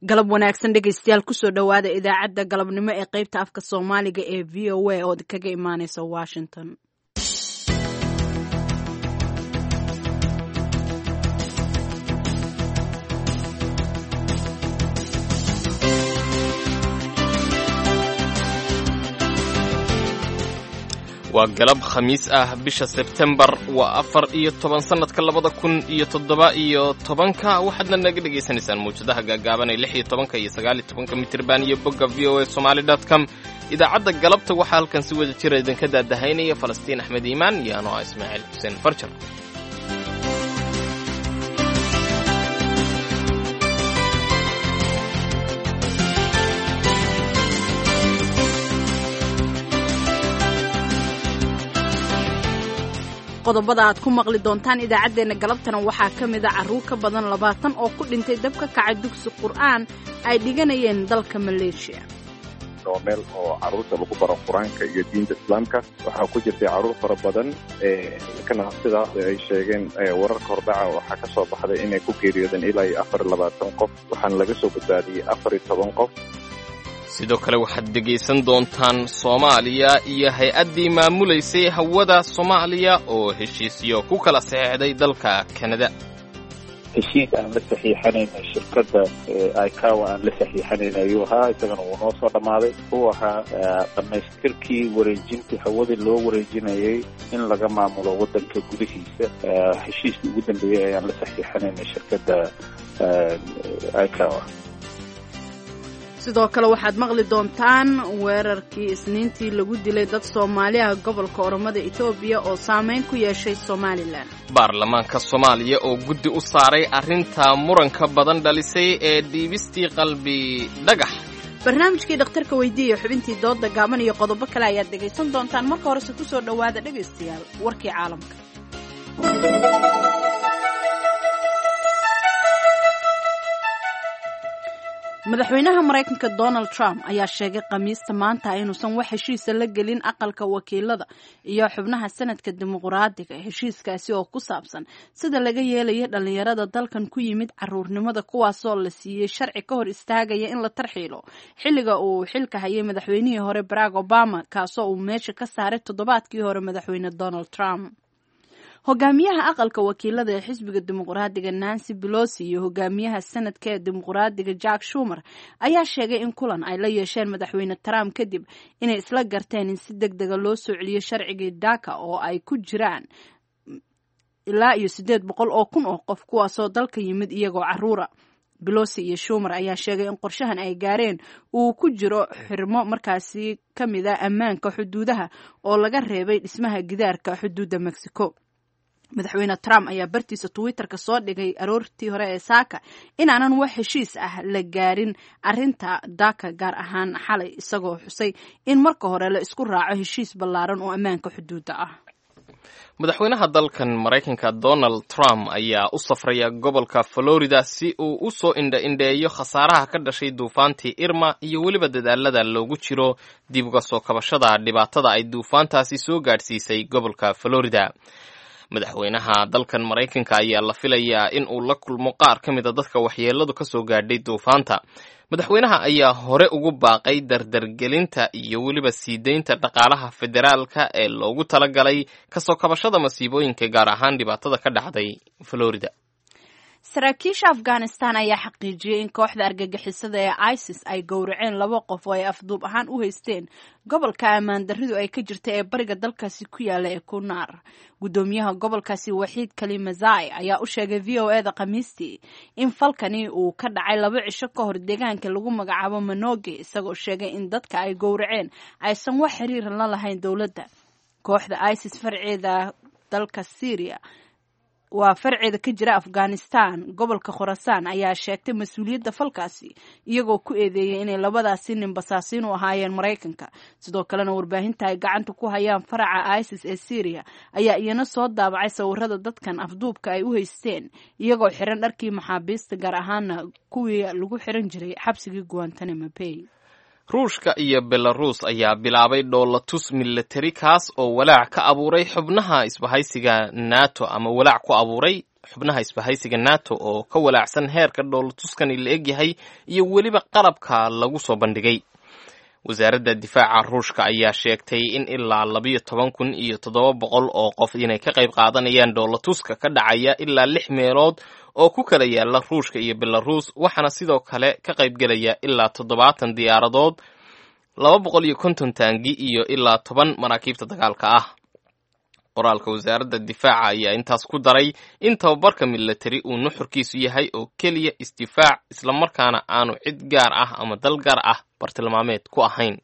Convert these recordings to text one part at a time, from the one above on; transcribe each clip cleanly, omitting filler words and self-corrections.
galab wanaagsan dhegaystayaal kusoo dhowaada idaacadda galabnimo ee qaybta afka soomaaliga ee v o a oo kaga imaaneysa washington. waa galab khamiis ah bisha Sebtembar waa 14 sanadka 2017 waxaadna naga dhageysanaysaan muujadaha gaagaaban ee 16 iyo 19 mitirban iyo bogga voasomali.com. idaacadda galabta waxaa halkan si wada jira idinka daadahaynaya Falastiin Axmed Iimaan iyo anoo Ismaaciil Xuseen Farjar. qodobada aad ku maqli doontaan idaacadeena galabtana waxaa ka mid ah carruur ka badan 20 oo ku dhintay dab ka kacay dugsi qur'aan ay dhiganayeen dalka Malaysia. meel oo carruurta lagu baro quraanka iyo diinta islaamka waxaa ku jirtay carruur fara badan kana sidaas ay sheegeen wararka hordhaca waxaa ka soo baxday inay ku geeriyoodeen ilaa 24 qof waxaana laga soo badbaadiyey 14 qof. sidoo kale waxaad dhegaysan doontaan Soomaaliya iyo hay-addii maamulaysay hawada Soomaaliya oo heshiisyo ku kala saxeexday dalka Canada. heshiis aan la saxiixanayna shirkadda ICAO aan la saxiixanayna ayuu ahaa isagana wuu noo soo dhammaaday uu ahaa dhammaystirkii wareejintii hawadii loo wareejinayay in laga maamulo waddanka gudihiisa. heshiiskii ugu dambeeyey ayaan la saxiixanayna shirkadda ICAO. sidoo kale waxaad maqli doontaan weerarkii isniintii lagu dilay dad Soomaaliya gobolka Oromada Itoobiya oo saameyn ku yeeshay Somaliland. baarlamaanka Soomaaliya oo guddi u saaray arrinta muranka badan dhalisay ee dhiibistii qalbi dhagax. barnaamijkii dhakhtarka weydiiya xubintii dooda gaaban iyo qodobo kale ayaad dhegaysan doontaan. marka horese ku soo dhowaada dhegaystayaal warkii caalamka. madaxweynaha Mareykanka Donald Trump ayaa sheegay Khamiista maanta inuusan wax heshiis la gelin aqalka wakiilada iyo xubnaha sanadka dimuqraadiga. heshiiskaasi oo ku saabsan sida laga yeelayo dhalinyarada dalkan ku yimid caruurnimada kuwaasoo la siiyey sharci ka hor istaagaya in la tarxiilo xilliga uu xilka hayay madaxweynihii hore Barack Obama kaasoo uu meesha ka saaray toddobaadkii hore madaxweyne Donald Trump. hogaamiyaha aqalka wakiilada ee xisbiga dimuqraadiga Nancy Pelosi iyo hogaamiyaha sanadka ee dimuqraadiga Jack Schumer ayaa sheegay in kulan ay la yeesheen madaxweyne Trump kadib inay isla garteen in si degdeg ah loo soo celiyo sharcigii DACA oo ay ku jiraan ilaa 800 oo kun oo qof kuwaasoo dalka yimid iyagoo carruura. Pelosi iyo Schumer ayaa sheegay in qorshahan ay gaareen uu ku jiro xirmo markaasi ka mid ah ammaanka xuduudaha oo laga reebay dhismaha gidaarka xuduudda Mexico. madaxweyne Trump ayaa bartiisa Twitter-ka soo dhigay aroortii hore ee saaka inaanan wax heshiis ah la gaarin arrinta DACA gaar ahaan xalay isagoo xusay in marka hore la isku raaco heshiis ballaaran oo ammaanka xuduudda ah. madaxweynaha dalkan Mareykanka Donald Trump ayaa u safraya gobolka Florida si uu u soo indha-indheeyo khasaaraha ka dhashay duufaantii Irma iyo weliba dadaalada loogu jiro dib uga soo kabashada dhibaatada ay duufaantaasi soo gaadhsiisay gobolka Florida. madaxweynaha dalkan Mareykanka ayaa la filayaa in uu la kulmo qaar ka mid a dadka waxyeeladu ka soo gaadhay duufaanta. madaxweynaha ayaa hore ugu baaqay dardargelinta iyo weliba sii deynta dhaqaalaha federaalka ee loogu talagalay ka soo kabashada masiibooyinka gaar ahaan dhibaatada ka dhacday Florida. saraakiisha Afghanistan ayaa xaqiijiyay in kooxda argagixisada ee ISIS ay gowraceen 2 qof oo ay afduub ahaan u haysteen gobolka ammaan darridu ay ka jirtay ee bariga dalkaasi ku yaala ee Kunar. gudoomiyaha gobolkaasi Waxiid Kalimazai ayaa u sheegay VOA-da Khamiistii in falkani uu ka dhacay 2 cisho ka hor deegaanka lagu magacaabo Manoge isagoo sheegay in dadka ay gowraceen aysan wax xiriir la lahayn dowladda. kooxda ISIS farceeda dalka Syria waa farceeda ka jira Afghanistan gobolka Khorasan ayaa sheegtay mas'uuliyadda falkaasi iyagoo ku eedeeyay inay labadaasi nin basaasiin u ahaayeen Mareykanka. sidoo kalena warbaahinta ay gacanta ku hayaan faraca ISIS ee Syria ayaa iyana soo daabacay sawirada dadkan afduubka ay u haysteen iyagoo xiran dharkii maxaabiista gaar ahaana kuwii lagu xiran jiray xabsigii Guantanamo Bay. ruushka iyo Belarus ayaa bilaabay dhoolatus military kaas oo walaac ka abuuray xubnaha isbahaysiga NATO ama walaac ku abuuray xubnaha isbahaysiga nato oo ka walaacsan heerka dhoolatuskani la egyahay iyo weliba qalabka lagu soo bandhigay. wasaaradda difaaca ruushka ayaa sheegtay in ilaa 12,700 oo qof inay ka qayb qaadanayaan dhoolatuska ka dhacaya ilaa 6 meelood oo ku kala yaala ruushka iyo belarus, waxaana sidoo kale ka qayb gelaya ilaa 70 diyaaradood, 250 taangi iyo ilaa 10 maraakiibta dagaalka ah. qoraalka wasaaradda difaaca ayaa intaas ku daray in tababarka military uu nuxurkiisu yahay oo keliya isdifaac, islamarkaana aanu cid gaar ah ama dal gaar ah bartilmaameed ku ahayn.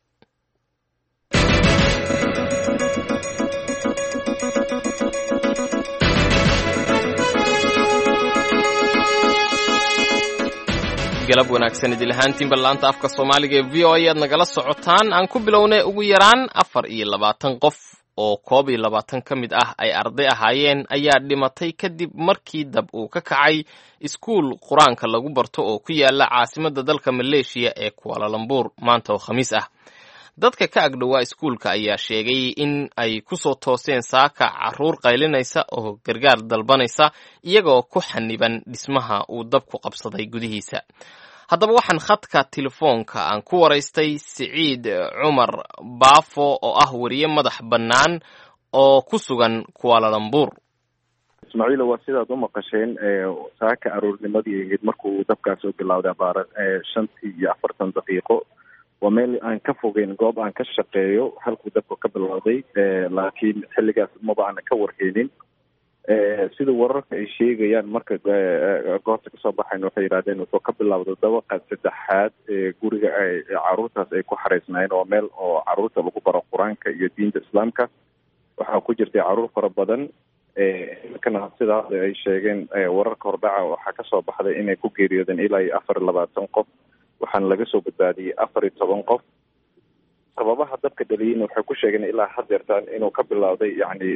galab wanaagsan idil ahaantiin ballaanta afka Soomaaliga ee VOA aad nagala socotaan. aan ku bilownay ugu yaraan 24 qof oo 22 ka mid ah ay arday ahaayeen ayaa dhimatay kadib markii dab uu ka kacay iskuul quraanka lagu barto oo ku yaala caasimadda dalka Malaysia ee Kuala Lumpur maanta oo Khamiis ah. dadka ka agdhowaa iskuulka ayaa sheegay in ay ku soo tooseen saaka carruur qaylinaysa oo gargaar dalbanaysa iyagoo ku xaniban dhismaha uu dabku qabsaday gudihiisa. haddaba waxaan khadka telefoonka aan ku waraystay Siciid Cumar Baafo oo ah wariye madax bannaan oo ku sugan Kuala Lumpur. Ismaaciil, waa sidaad u maqasheen saaka aroornimadii markuu dabkaas soo bilowday baara 5:40 daqiiqo. waa meel aan ka fogeyn goob aan ka shaqeeyo halkuu dabku ka bilowday, laakiin xilligaas maba aan ka warheynin. sida wararka ay sheegayaan marka goobta kasoo baxayn waxay yidhahdeen wuxuu ka bilowday dabaqa 3aad guriga ay caruurtaas ay ku xareysnaayeen. waa meel oo caruurta lagu baro qur-aanka iyo diinta islaamka. waxaa ku jirtay caruur fara badan. markana sidaa ay sheegeen wararka hordhaca waxaa kasoo baxday inay ku geeriyoodeen ilaa 24 qof, waxaana laga soo badbaadiyey 14 qof. sababaha dabka dhaliyeyna waxay ku sheegeen ilaa hadeertaan inuu ka bilowday yani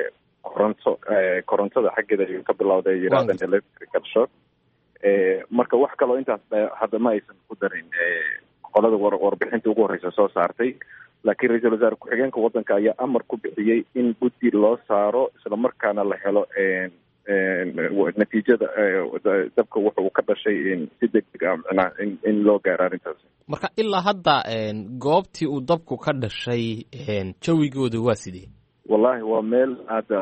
korontada xaggeeda ayuu ka bilowday yidhahdeen electrical shock. marka wax kaloo intaas hadda ma aysan ku darin qolada warbixinta ugu horeysa soo saartay. laakiin ra-iisul wasaare ku-xigeenka waddanka ayaa amar ku bixiyey in guddi loo saaro islamarkaana la helo natiijada dabka wuxa uu ka dhashay si degdeg ah macnaha in loo gaaro arrintaas. marka ilaa hadda goobtii uu dabku ka dhashay jawigooda waa sidee? wallahi waa meel hadda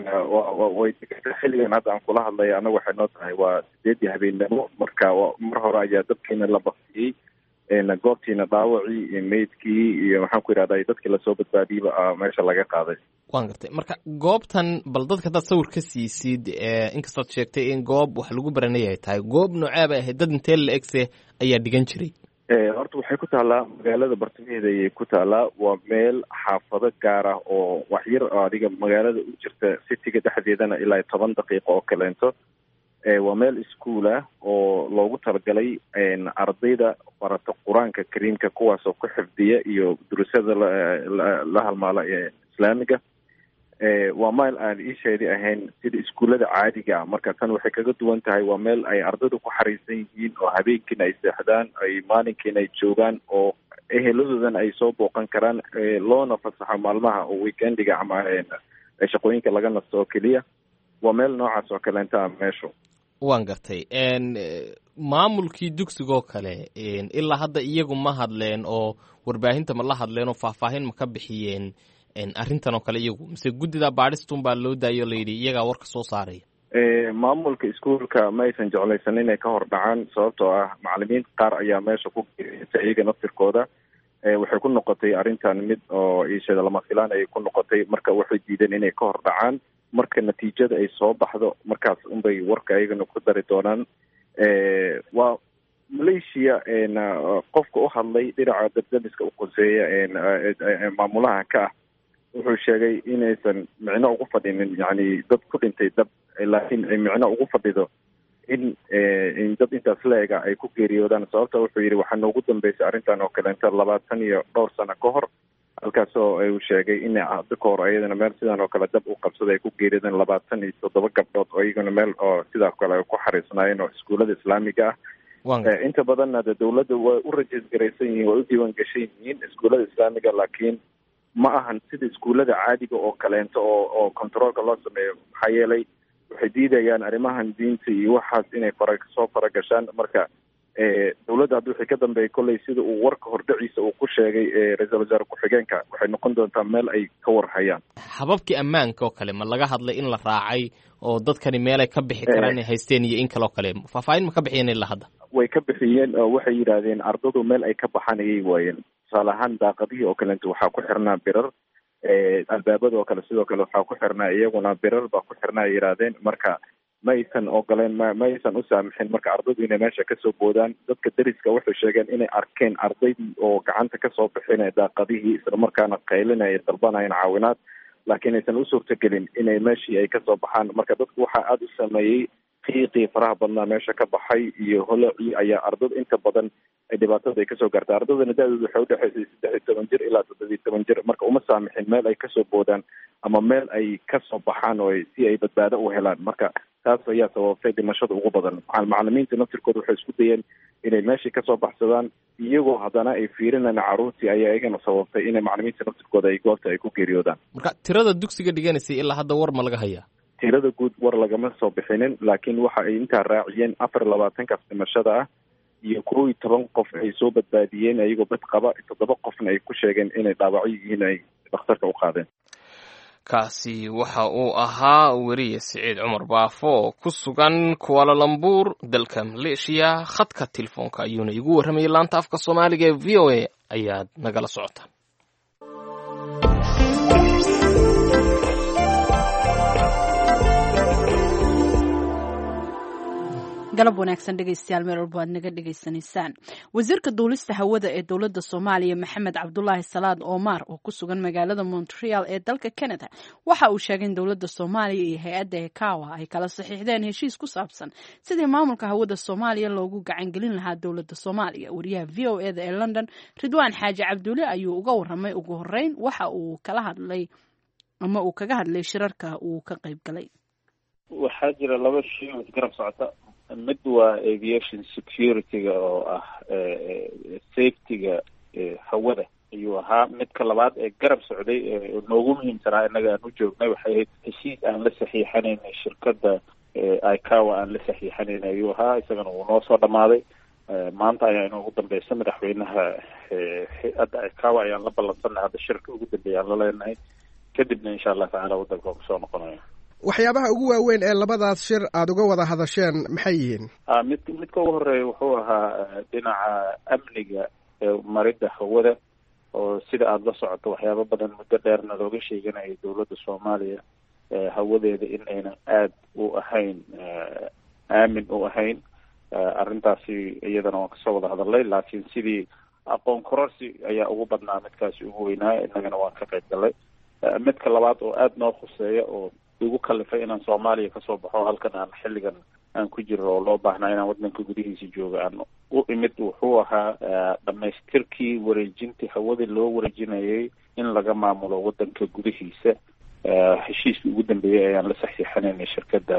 way xilligan hadda aan kula hadlaya anaga waxay noo tahay waa 8 habeenimo. marka mar hore ayaa dabkiina la baktiyey, goobtiina dhaawacii meydkii iyo maxaan ku yidhahdaa dadkii lasoo badbaadiyeyba meesha laga qaaday. waan gartay. marka goobtan bal dadka hadaad sawir ka siisid, inkastood sheegtay in goob wax lagu baranay ay tahay, goob noocee bay ahayd? dad intee la egse ayaa dhigan jiray? horta waxay ku taallaa magaalada bartamaheeda ayay ku taallaa. waa meel xaafado gaar ah oo waxyar adiga magaalada u jirta cityga dhexdeedana ilaa 10 daqiiqo oo kaleento. waa meel iskuul ah oo loogu talagalay ardayda barata qur-aanka kariimka, kuwaasoo ku xifdiya iyo durusada la halmaala ee islaamiga. waa meel aan iisheedi ahayn sida iskuullada caadiga ah. marka tan waxay kaga duwan tahay waa meel ay ardaydu ku xariisan yihiin oo habeenkiina ay seexdaan, ay maalinkiina ay joogaan, oo eheladoodana ay soo booqan karaan, loona fasaxo maalmaha oo weekendiga ama shaqooyinka laga nasto oo keliya. waa meel noocaas oo kaleenta meeshu. waan gartay. maamulkii dugsigoo kale ilaa hadda iyagu ma hadleen oo warbaahinta ma la hadleen oo faahfaahin ma ka bixiyeen arrintan oo kale iyagu, mise guddida baadhistun baa loo daayo layidhi iyagaa warka soo saaraya? maamulka iskuulka ma aysan jeclaysan inay ka hor dhacaan, sababtoo ah macalimiin qaar ayaa meesha ku geeriyotay iyaga naftirkooda. waxay ku noqotay arrintan mid oo iishada lama filaan ayay ku noqotay. marka waxay diideen inay ka hor dhacaan. marka natiijada ay soo baxdo markaas unbay warka ayagana ku dari doonaan. waa Malaysia qofka u hadlay dhinaca dabdamiska u qoseeya maamulaha ka ah wuxuu sheegay inaysan micno ugu fadhinin yani dad ku dhintay dab, laakiin ay micno ugu fadhido in dad intaas la-ega ay ku geeriyoodaan. sababta wuxuu yidhi waxaa noogu dambeysay arrintan oo kaleenta 20 iyo dhowr sano ka hor, halkaasoo uu sheegay in hadda ka hor ayadana meel sidan oo kale dab u qabsaday ay ku geeriyoodeen 27 gabdhood oo iyagana meel oo sidaas kale ay ku xariisnaayeen oo iskuullada islaamiga ah. inta badanna dawladda way u rajiisgaraysan yihiin, way u diiwaan gashan yihiin iskuullada islaamiga, laakiin ma ahan sida iskuullada caadiga oo kaleento oo controolka loo sameeyo. maxaa yeelay waxay diidayaan arrimahan diinta iyo waxaas inay soo faragashaan. marka dawladda hadda wixii ka dambeeyay kolley sida uu warka hordhaciisa uu ku sheegay ra-iisul wasaare ku-xigeenka waxay noqon doontaa meel ay ka warhayaan. hababkii ammaanka oo kale ma laga hadlay in la raacay oo dadkani meelay ka bixi karaan inay haysteen iyo in kaloo kale faahfaahin ma ka bixiyeen ilaa hadda? way ka bixiyeen oo waxay yidhaahdeen ardadu meel ay ka baxaan ayay waayeen. tusaale ahaan daaqadihii oo kalenta waxaa ku xirnaa birar, albaabada oo kale sidoo kale waxaa ku xirnaa iyaguna birar baa ku xirnaa ay yidhaahdeen. marka ma aysan ogoleen ma aysan u saamixin marka ardadu inay meesha kasoo boodaan. dadka deriska waxay sheegeen inay arkeen ardaydii oo gacanta kasoo bixinaya daaqadihii islamarkaana qaylinaya dalbanayeen caawinaad, laakiin aysan u suurtagelin inay meeshii ay kasoo baxaan. marka dadku waxaa aada u sameeyey qiiqii faraha badnaa meesha ka baxay iyo holacii ayaa ardada inta badan dhibaatada ay kasoo gaartay. ardadana da-dooda waxay udhexaysay 16 jir ilaa 17 jir. marka uma saamixin meel ay kasoo boodaan ama meel ay kasoo baxaan oo si ay badbaado u helaan. marka taas ayaa sababtay dhimashada ugu badan. macalimiinta naftirkooda waxay isku dayeen inay meeshii kasoo baxsadaan, iyagoo haddana ay fiirinayaan carruurtii ayaa iyagana sababtay inay macalimiinta naftirkooda ay goobta ay ku geeriyoodaan. marka tirada dugsiga dhiganaysay ilaa hadda war ma laga hayaa? tirada guud war lagama soo bixinin, laakiin waxa ay intaa raaciyeen 24 dhimashada ah iyo 11 qof ay soo badbaadiyeen ayagoo bad qaba. 7 qofna ay ku sheegeen inay dhaawacyo yihiin ay dhakhtarka u qaadeen. kaasi waxa uu ahaa weriye Siciid Cumar Baafo oo ku sugan Kuala Lumpur dalka Malaysia. khadka telefoonka ayuuna igu warramayay laanta afka Soomaaliga ee VOA ayaad nagala socotaan. galab wanaagsan dhegeystayaal meel walba aad naga dhegeysanaysaan. wasiirka duulista hawada ee dowladda Soomaaliya Maxamed Cabdullaahi Salaad Omar oo ku sugan magaalada Montreal ee dalka Canada waxa uu sheegay in dowladda Soomaaliya iyo hay'adda ECAWA ay kala saxiixdeen heshiis ku saabsan sidii maamulka hawada Soomaaliya loogu gacan gelin lahaa dowladda Soomaaliya. wariyaha VOA ee London Ridwaan Xaaji Cabdulle ayuu uga warramay ugu horeyn waxa uu kaga hadlay shirarka uu ka qayb galay. waxaa jira laba shay oo isgarab socota. mid waa aviation security-ga oo ah safety-ga hawada ayuu ahaa. midka labaad ee garab socday noogu muhiimsanaa innaga aan u joognay waxay ahayd heshiis aan la saxiixanaynay shirkadda ICAWA aan la saxiixanaynay ayuu ahaa. isagana wuu noo soo dhammaaday. maanta ayaa inoogu dambaysa madaxweynaha hay-adda ICAWA ayaan la ballansanay. hadda shirka ugu dambeeya aan la leenahay. kadibna insha allah tacaala waddanka waa kusoo noqonaya. waxyaabaha ugu waaweyn ee labadaas shir aada uga wada hadasheen maxay yihiin? midka ugu horeeya wuxuu ahaa dhinaca amniga maridda hawada oo sida aada la socoto waxyaabo badan muddo dheerna looga sheeganayo dowladda Soomaaliya hawadeeda in aynan aada u ahayn aamin u ahayn. arrintaasi iyadana waan kasoo wada hadalnay, laakiin sidii aqoon kororsi ayaa ugu badnaa midkaasi ugu weynaa. innagana waan ka qayb galnay. midka labaad oo aada noo khuseeya oo igu kalifay inaan Soomaaliya kasoo baxo halkan aan xilligan aan ku jiro oo loo baahnaa inaan waddanka gudihiisa joogo aan u imid wuxuu ahaa dhamaystirkii wareejintii hawada loo wareejinayay in laga maamulo waddanka gudihiisa. heshiiskii ugu dambeeyey ayaan la saxiixanaynay shirkadda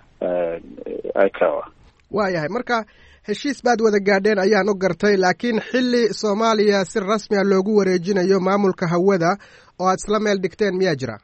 ICAWA. waayahay, marka heshiis baad wada gaadheen ayaan u gartay, laakiin xilli Soomaaliya si rasmi ah loogu wareejinayo maamulka hawada oo aad isla meel dhigteen miyaa jira?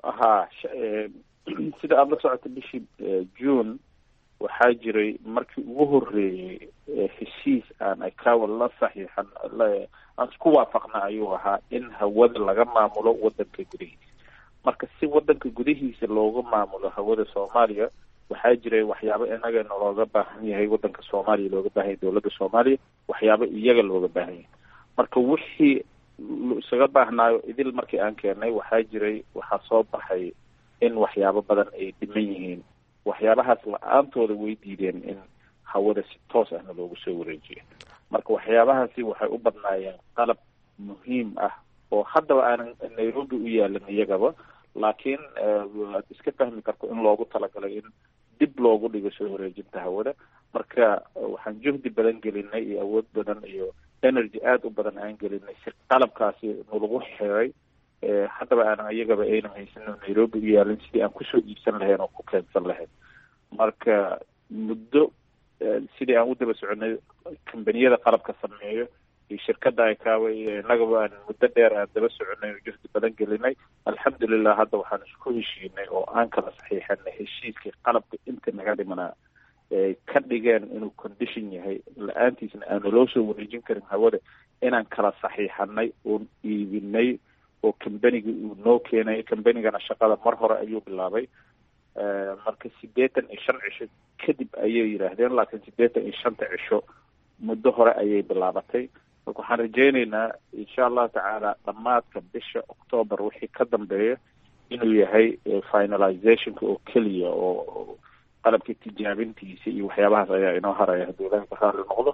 sida aada la socota bishii June waxaa jiray markii ugu horreeyey heshiis aan ICAWA la saxiixan aan isku waafaqna ayuu ahaa in hawada laga maamulo waddanka gudihiisa. marka si waddanka gudihiisa looga maamulo hawada Soomaaliya waxaa jiray waxyaabo inaga looga baahan yahay waddanka Soomaaliya looga baahan yahay dowladda Soomaaliya waxyaabo iyaga looga baahan yahay. marka wixii isaga baahnaayo idil markii aan keenay waxaa soo baxay in waxyaabo badan ay dhiman yihiin. waxyaabahaas la-aantooda way diideen in hawada si toos ahna loogu soo wareejiyo. marka waxyaabahaasi waxay u badnaayeen qalab muhiim ah oo haddaba aanan Nairobi u yaalan iyagaba, laakiin waad iska fahmi karto in loogu talagalay in dib loogu dhigo soo wareejinta hawada. marka waxaan juhdi badan gelinay iyo awood badan iyo energy aada u badan aan gelinay si qalabkaasi nalagu xiray. haddaba aanan iyagaba aynan haysan Nairobi u yaalin sidii aan kusoo iibsan lahayn oo ku keensan lahayn. marka muddo sidii aan u daba soconay kambaniyada qalabka sameeyo iyo shirkadda ICAO iyo innagaba aan muddo dheer aan daba soconay oo juhdi badan gelinay. Alxamdulilah hadda waxaan isku heshiinay oo aan kala saxiixanay heshiiskii qalabka inta naga dhimanaa ka dhigeen inuu condition yahay, la-aantiisna aanu loo soo wareejin karin hawada, inaan kala saxiixanay oon iibinay oo kambanigi uu noo keenay. kambanigana shaqada mar hore ayuu bilaabay, marka 85 cisho kadib ayay yidhaahdeen, laakiin 85 cisho muddo hore ayay bilaabatay. marka waxaan rajaynaynaa insha allahu tacaala dhammaadka bisha October wixii ka dambeeya inuu yahay finalizationka oo keliya, oo qalabkii tijaabintiisa iyo waxyaabahaas ayaa inoo haraya haddii ilaahay ka raali noqdo.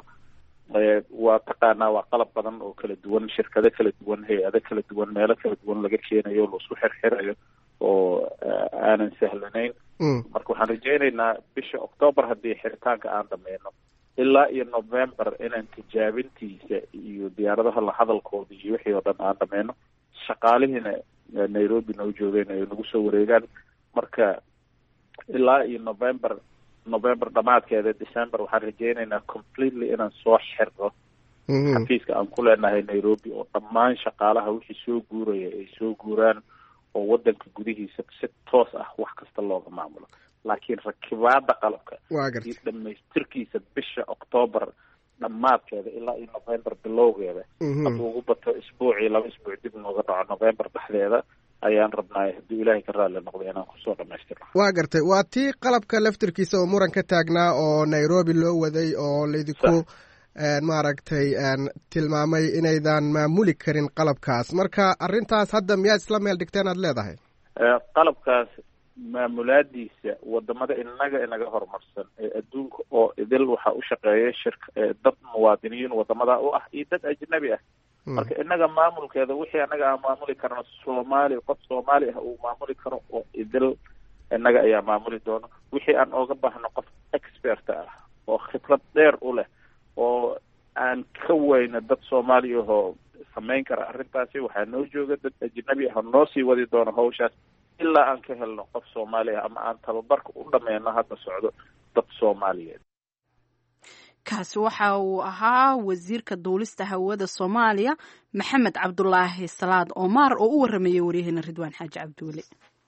waa taqaanaa waa qalab badan oo kala duwan, shirkado kala duwan, hay-ado kala duwan, meelo kala duwan laga keenayo, laisku xirxirayo oo aanan sahlanayn. marka waxaan rajaynaynaa bisha October haddii xiritaanka aan dhameyno ilaa iyo November inaan tijaabintiisa iyo diyaaradaha la hadalkooda iyo wixii oo dhan aan dhameyno. shaqaalihiina Nairobi noo joogeen ay nagu soo wareegaan. marka ilaa iyo November dhamaadkeeda December waxaan rajaynaynaa completely inaan soo xirno xafiiska aan ku leenahay Nairobi, oo dhammaan shaqaalaha wixii soo guuraya ay soo guuraan oo wadanka gudihiisa si toos ah wax kasta looga maamulo. laakiin rakibaada qalabka iyo dhamaystirkiisa bisha October dhamaadkeeda ilaa iyo November bilowgeeda hadduu ugu bato isbuucii 2 isbuuc dib nooga dhaco November dhexdeeda ayaan rabnaa haddii ilaahay ka raali noqdo inaan kusoo dhamaystirno. waa gartay, waa tii qalabka laftirkiisa oo muran ka taagnaa oo Nairobi loo waday oo laydinku maaragtay tilmaamay inaydan maamuli karin qalabkaas. marka arrintaas hadda miyaa isla meel dhigteen aad leedahay? qalabkaas maamulaadiisa wadamada inaga horumarsan ee adduunka oo idil waxaa u shaqeeya dad muwaadiniin wadamada u ah iyo dad ajnabi ah. marka inaga maamulkeeda wixii anaga aan maamuli karno qof Soomaali ah uu maamuli karo oo idil inaga ayaa maamuli doono. wixii aan ooga baahno qof expert ah oo khibrad dheer u leh oo aan ka weyna dad Soomaali ahoo samayn kara arrintaasi, waxaa noo jooga dad ajnabi ah noo sii wadi doono hawshaas ilaa aan ka helno qof Soomaali ah ama aan tababarka u dhameyno hadda socdo dad Soomaaliyeed. kaasi waxa uu ahaa wasiirka duulista hawada Soomaaliya Maxamed Cabdulaahi Salaad Omar oo u waramayay wariyaheenna Ridwaan Xaaji Cabduule.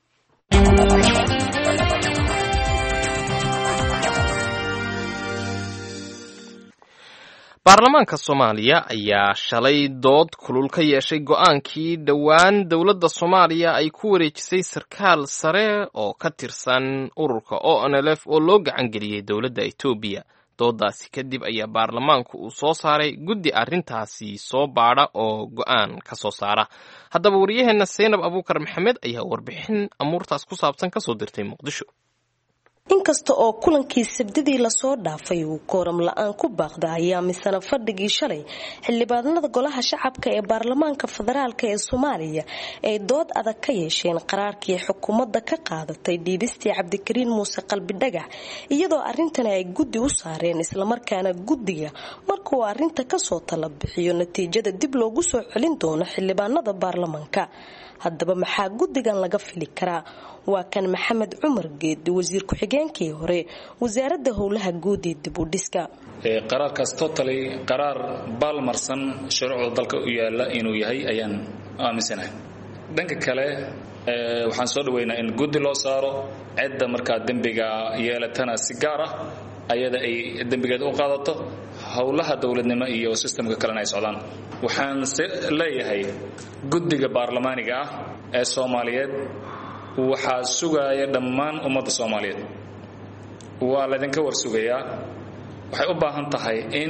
baarlamaanka Soomaaliya ayaa shalay dood kulul ka yeeshay go'aankii dhowaan dowladda Soomaaliya ay ku wareejisay sarkaal sare oo ka tirsan ururka ONLF oo loo gacan geliyay dowladda Itoobiya. doodaasi kadib ayaa baarlamaanku uu soo saaray guddi arrintaasi soo baadha oo go'aan ka soo saara. haddaba wariyaheenna Seynab Abuukar Maxamed ayaa warbixin amuurtaas ku saabsan ka soo dirtay Muqdisho. inkasta oo kulankii sabdidii lasoo dhaafay uu kooram la-aan ku baaqda ayaa misana fadhigii shalay xildhibaanada golaha shacabka ee baarlamaanka federaalka ee Soomaaliya ay dood adag ka yeesheen qaraarkii xukuumadda ka qaadatay dhiibistii Cabdikariin Muuse Qalbi Dhagax, iyadoo arrintan ay guddi u saareen islamarkaana guddiga markuu arrinta kasoo tala bixiyo natiijada dib loogu soo celin doono xildhibaanada baarlamaanka. haddaba maxaa guddigan laga fili karaa? waa kan Maxamed Cumar Geedi, wasiir ku-xigeenkii hore wasaaradda howlaha guud ee dib u dhiska. qaraarkaas totally qaraar baalmarsan shuruucda dalka u yaala inuu yahay ayaan aaminsanahay. dhanka kale waxaan soo dhaweynaa in guddi loo saaro cidda markaa dembiga yeelatana si gaar ah ayada ay dembigeeda u qaadato, howlaha dowladnimo iyo systemka kalena ay socdaan. waxaan leeyahay guddiga baarlamaaniga ah ee Soomaaliyeed waxaa sugaya dhammaan ummadda Soomaaliyeed, waa laydinka warsugayaa. waxay u baahan tahay in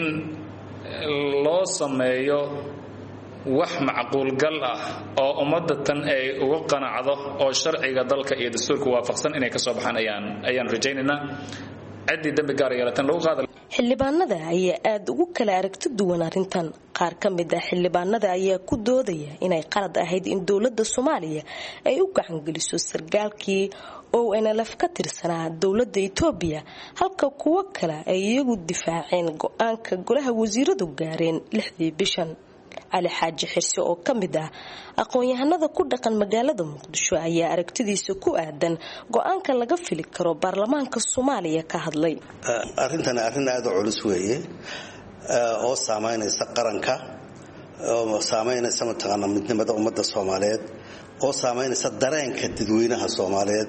loo sameeyo wax macquulgal ah oo ummadda tan ay uga qanacdo oo sharciga dalka iyo dastuurka waafaqsan inay ka soo baxaan ayaan rajaynaynaa. ciddii dembi gaar yeelatan lagu qaada. xildhibaanada ayaa aada ugu kala aragti duwan arrintan. qaar ka mid ah xildhibaanada ayaa ku doodaya inay qalad ahayd in dowladda Soomaaliya ay u gacan geliso sargaalkii ONLF ka tirsanaa dowladda Itoobiya, halka kuwa kale ay iyagu difaaceen go'aanka golaha wasiiradu gaareen 6 bishan. cali xaaji xirsi oo ka mid ah aqoon-yahanada ku dhaqan magaalada Muqdisho ayaa aragtidiisa ku aadan go'aanka laga fili karo baarlamaanka Soomaaliya ka hadlay. arrintan arrin aad u culus weeye oo saameynaysa qaranka oo saameynaysa mataqaana midnimada ummadda Soomaaliyeed oo saameynaysa dareenka dadweynaha Soomaaliyeed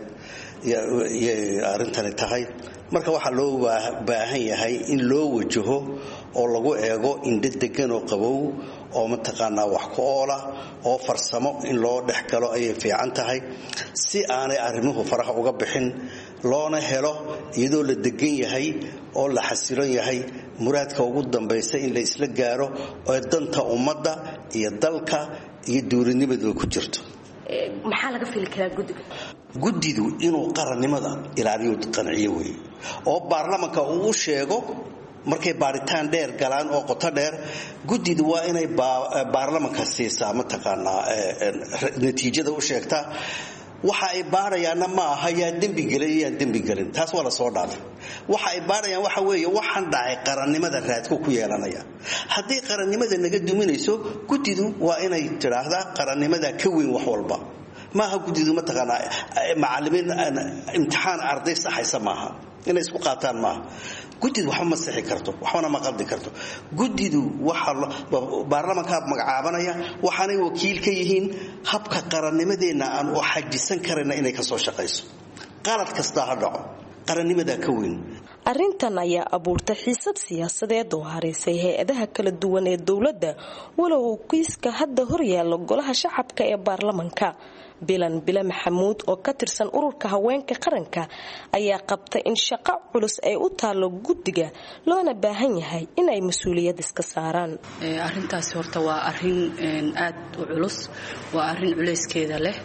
iyo arintani tahay marka waxa loo baahan yahay in loo wajaho oo lagu eego indho degan oo qabow oo mataqaana wax ku oola oo farsamo in loo dhaxgalo ay fiican tahay si aanay arrimuhu faraha uga bixin loona helo iyadoo la degan yahay oo la xasiloon yahay muraadka ugu dambeeyay in la isla gaaro oo danta ummadda iyo dalka iyo dawladnimadu ku jirto maxaa laga fili karaa guddidu inuu qarannimada ilaaliyo qanciyo way oo baarlamaanka uu sheego markay baaritaan dheer galaan oo qoto dheer guddidu waa inay baarlamaanka siisaa mataqaana natiijada u sheegta waxa ay baarayaana ma aha yaa dambi galin taas waa la soo dhaafay waxa ay baarayaan waxa weeye waxaan dhacay qarannimada raadku ku yeelanaya haddii qarannimada naga duminayso guddidu waa inay tiraahdaa qarannimada ka weyn wax walba maaha guddidu mataqaana macallimiin imtixaan arday saxaysa maaha inay isku qaataan maaha guddidu waxa ma saxi karto waxna ma qaldi karto guddidu waxa baarlamaanka magacaabanaya waxaanay wakiil ka yihiin habka qarannimadeena aan u xajisan karayna inay ka soo shaqeyso qalad kasta ha dhaco qarannimada ka weyn arrintan ayaa abuurtay xiisad siyaasadeed oo hareysay hay'adaha kala duwan ee dawladda walow kiiska hadda hor yaalo golaha shacabka ee baarlamaanka bilan maxamuud oo ka tirsan ururka haweenka qaranka ayaa qabtay in shaqo culus ay u taalo guddiga loona baahan yahay in ay mas'uuliyad iska saaraan arrintaasi horta waa arrin aad u culus waa arrin culeyskeeda leh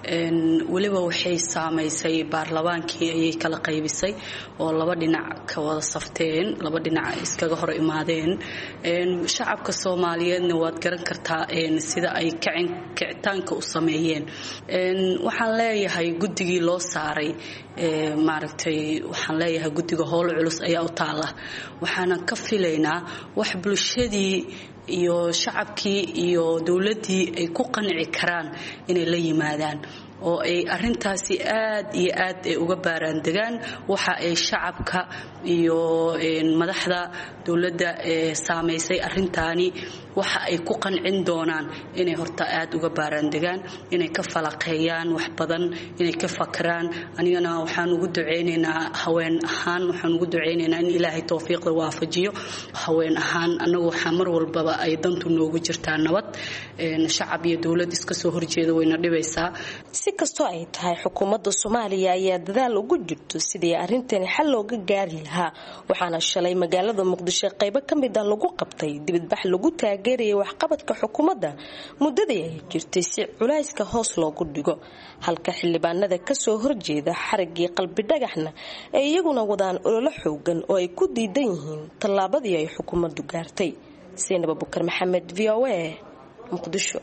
waliba waxay saameysay baarlamaankii ayay kala qaybisay oo laba dhinac ka wada safteen laba dhinac iskaga hor imaadeen shacabka Soomaaliyeedna waad garan kartaa sida ay kicitaanka u sameeyeen waxaan leeyahay guddigii loo saaray maaragtay waxaan leeyahay guddiga howl culus ayaa u taala waxaana ka filaynaa wax bulshadii iyo shacabkii iyo dawladii ay ku qanci karaan inay la yimaadaan oo ay arintaasi aad iyo aad ay uga baaraan degaan waxa ay shacabka iyo madaxda dawladda saameysay arintaani waxa ay ku qancin doonaan inay horta aad uga baaraan degaan inay ka falaqeeyaan wax badan inay ka fakaraan anigana waxaan ugu duceynaynaa haween ahaan waxaan ugu duceynaynaa in Ilaahay tawfiiqda waafajiyo haween ahaan anagu waxa mar walba ay dantu noogu jirtaa nabad shacab iyo dawlad iska soo horjeeda wayna dhibaysaa si kasto ay tahay xukuumadda Soomaaliya ayaa dadaal ugu jirto sidii arrintan xal looga gaari lahaa waxaana shalay magaalada Muqdisho qayb ka mid ah lagu qabtay dibadbax lagu taageerayay waxqabadka xukuumadda muddadii ay jirtay si culayska hoos loogu dhigo halka xildhibaanada ka soo horjeeda xarigii qalbi dhagaxna ay iyaguna wadaan olole xoogan oo ay ku diidan yihiin tallaabadii ay xukuumaddu gaartay Seenaba Bukar Maxamed VOA Muqdisho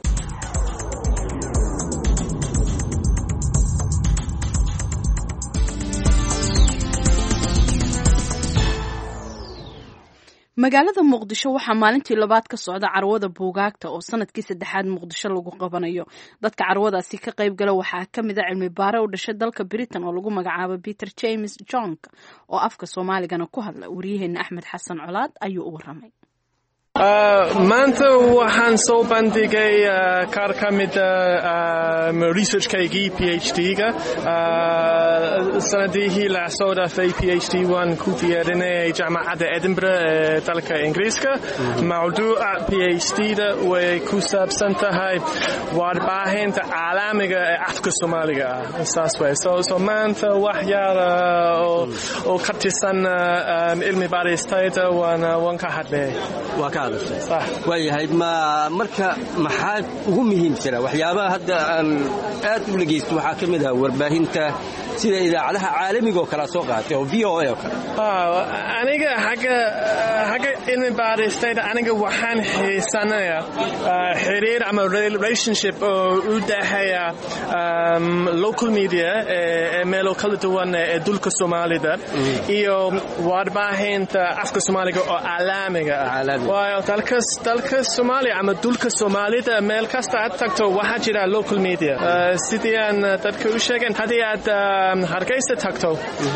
magaalada Muqdisho waxaa maalintii labaad ka socda carwada buugaagta oo sanadkii saddexaad Muqdisho lagu qabanayo dadka carwadaasi ka qayb gala waxaa ka mid ah cilmi baare u dhashay dalka Britain oo lagu magacaabo Peter James Jonk oo afka Soomaaligana ku hadla wariyaheena Axmed Xasan Colaad ayuu u waramay maanta waxaan soo bandhigay qaar ka mid researchkaygii PhD-ga sanadihii la soo dhaafay PhD waan ku diyaarinayay jaamacadda Edinburgh ee dalka Ingiriiska mawduuca PhD-da way ku saabsan tahay warbaahinta caalamiga ee afka Soomaaliga saas way so maanta wax yar oo ka tirsan cilmi baaristayda waan ka hadlay waayahay marka maxaa ugu muhiimsan waxyaabaha hadda aan aad u dhageysto waxaa ka mid ah warbaahinta sida idaacadaha caalamiga oo kala soo qaatay oo VOA oo kale aniga haga cilmi baaristayda aniga waxaan xiisanayaa xiriir ama relationship oo u dhaxeeya local media ee meelo kala duwan ee dulka Soomaalida iyo warbaahinta afka Soomaaliga oo caalamiga ah dalka Soomaaliya ama dhulka Soomaalida meel kasta aad tagto waxaa jira local media sidii aan dadka u sheegeen haddii aad Hargeysa tagto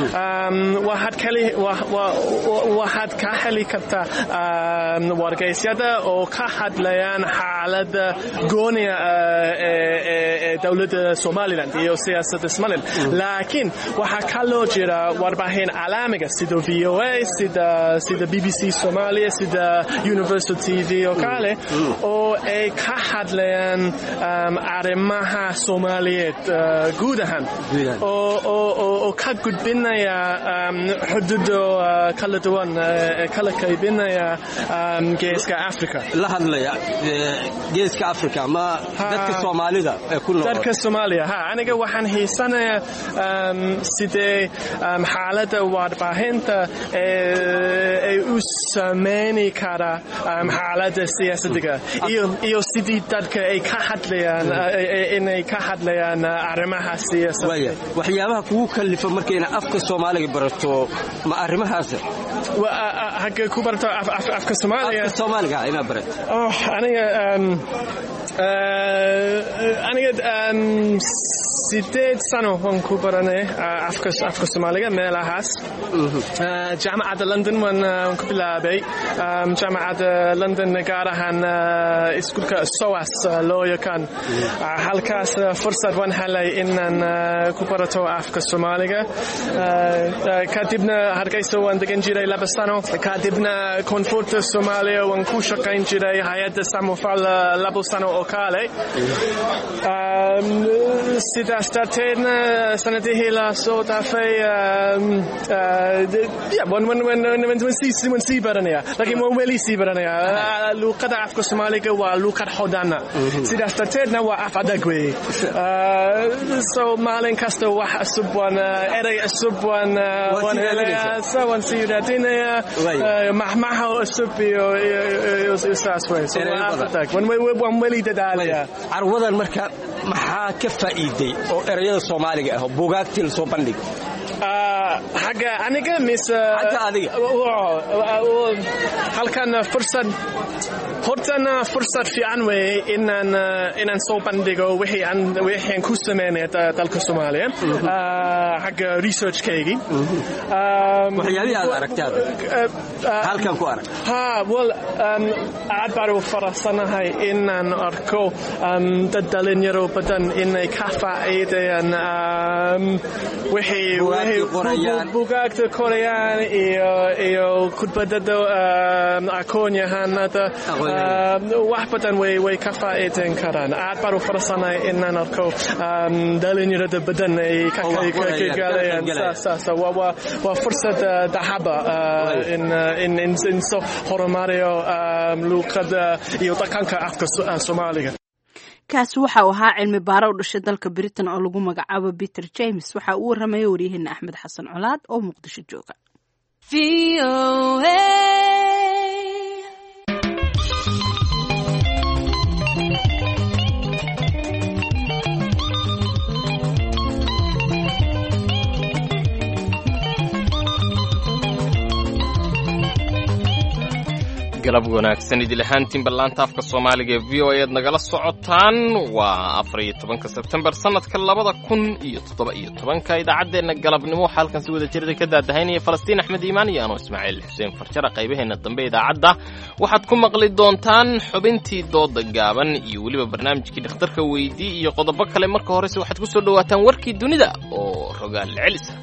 waxaad ka heli kartaa wargeysyada oo ka hadlayaan xaaladda gooniga ee dowladda Somaliland iyo siyaasadda Somaliland laakiin waxaa kaloo jira warbaahin caalamiga sida VOA sida BBC Somalia sida Universal TV oo kale oo ay ka hadlayaan arrimaha Soomaaliyeed guud ahaan oo ka gudbinaya xuduudo kala duwan kala qaybinaya geeska Afrika la hadlaya geeska Afrika ma dadka Soomaalida ku nool dadka Soomaaliya aniga waxaan hiisanayaa sidee xaaladda warbaahinta ay u saameyni kara xaaladda siyaasadda iyo sidii dadka ay ka hadlayaan inay ka hadlayaan arrimaha siyaasadda waxyaabaha kugu kalifa markayna afka Soomaaliga barato ma arrimahaas hagga ku barato afka Soomaaliga ina barato aniga 8 sano waan ku baranay afka Soomaaliga meelahaas jaamacadda London waan ku bilaabay jaamacadda London gaar ahaan iskuulka SOAS loo yaqaan halkaas fursad waan helay inaan ku barato afka Soomaaliga kadibna Hargeysa waan degan jiray 2 sano kadibna koonfurta Soomaaliya waan ku shaqayn jiray hay'adda samafal 2 sano oo kale sidaas darteedna sanadihii la soo dhaafay waan sii baranaya laakiin waan weli sii baranaya luqadda afka Soomaaliga waa luqad hodana sidaas darteedna waa af adag wey so maalin kasta wax cusub waan eray cusub waan waan sii raadinaya mahmaha cusub iyo saas wey waan weli dadaalaya carwadan marka maxaa ka faa'iiday oo erayada Soomaaliga ah buugaagtii la soo bandhigay حاجة أنا جميس halkan fursad hortana fursad fiican weey inaan soo bandhigo wixii aan ku sameynay dalka Soomaaliya xagga research-kaygi waxyaabihii aad aragtay halkan ku arag aad baan u faraxsanahay inaan arko dad dhalinyaro badan inay ka faa'iidayaan wixii buugaagta qorayaan iyo khudbadada aqoon-yahanada wax badan way ka faa'iidayn karaan aad baan u faraxsanahay inaan arko dhalinyarada badan ay ka galayaan waa fursad dahaba in soo horumariyo luqadda iyo dhaqanka afka Soomaaliga kaas waxa uu ahaa cilmi baaro u dhashay dalka Britain oo lagu magacaabo Peter James waxa uu warramay wariyaheena Axmed Xasan Colaad oo Muqdisho jooga galab wanaagsan idil ahaantiin ballaanta afka Soomaaliga ee VOA aad nagala socotaan waa 14 September sanadka 2017 idaacadeena galabnimo halkan si wada jirida ka daadahaynaya Falastiin Axmed Iimaan iyo anoo Ismaaciil Xuseen Farjara qaybaheena dambe idaacada waxaad ku maqli doontaan xubintii dooda gaaban iyo waliba barnaamijkii dhakhtarka weydii iyo qodobo kale marka horese waxaad ku soo dhawaataan warkii dunida oo rogaal celisa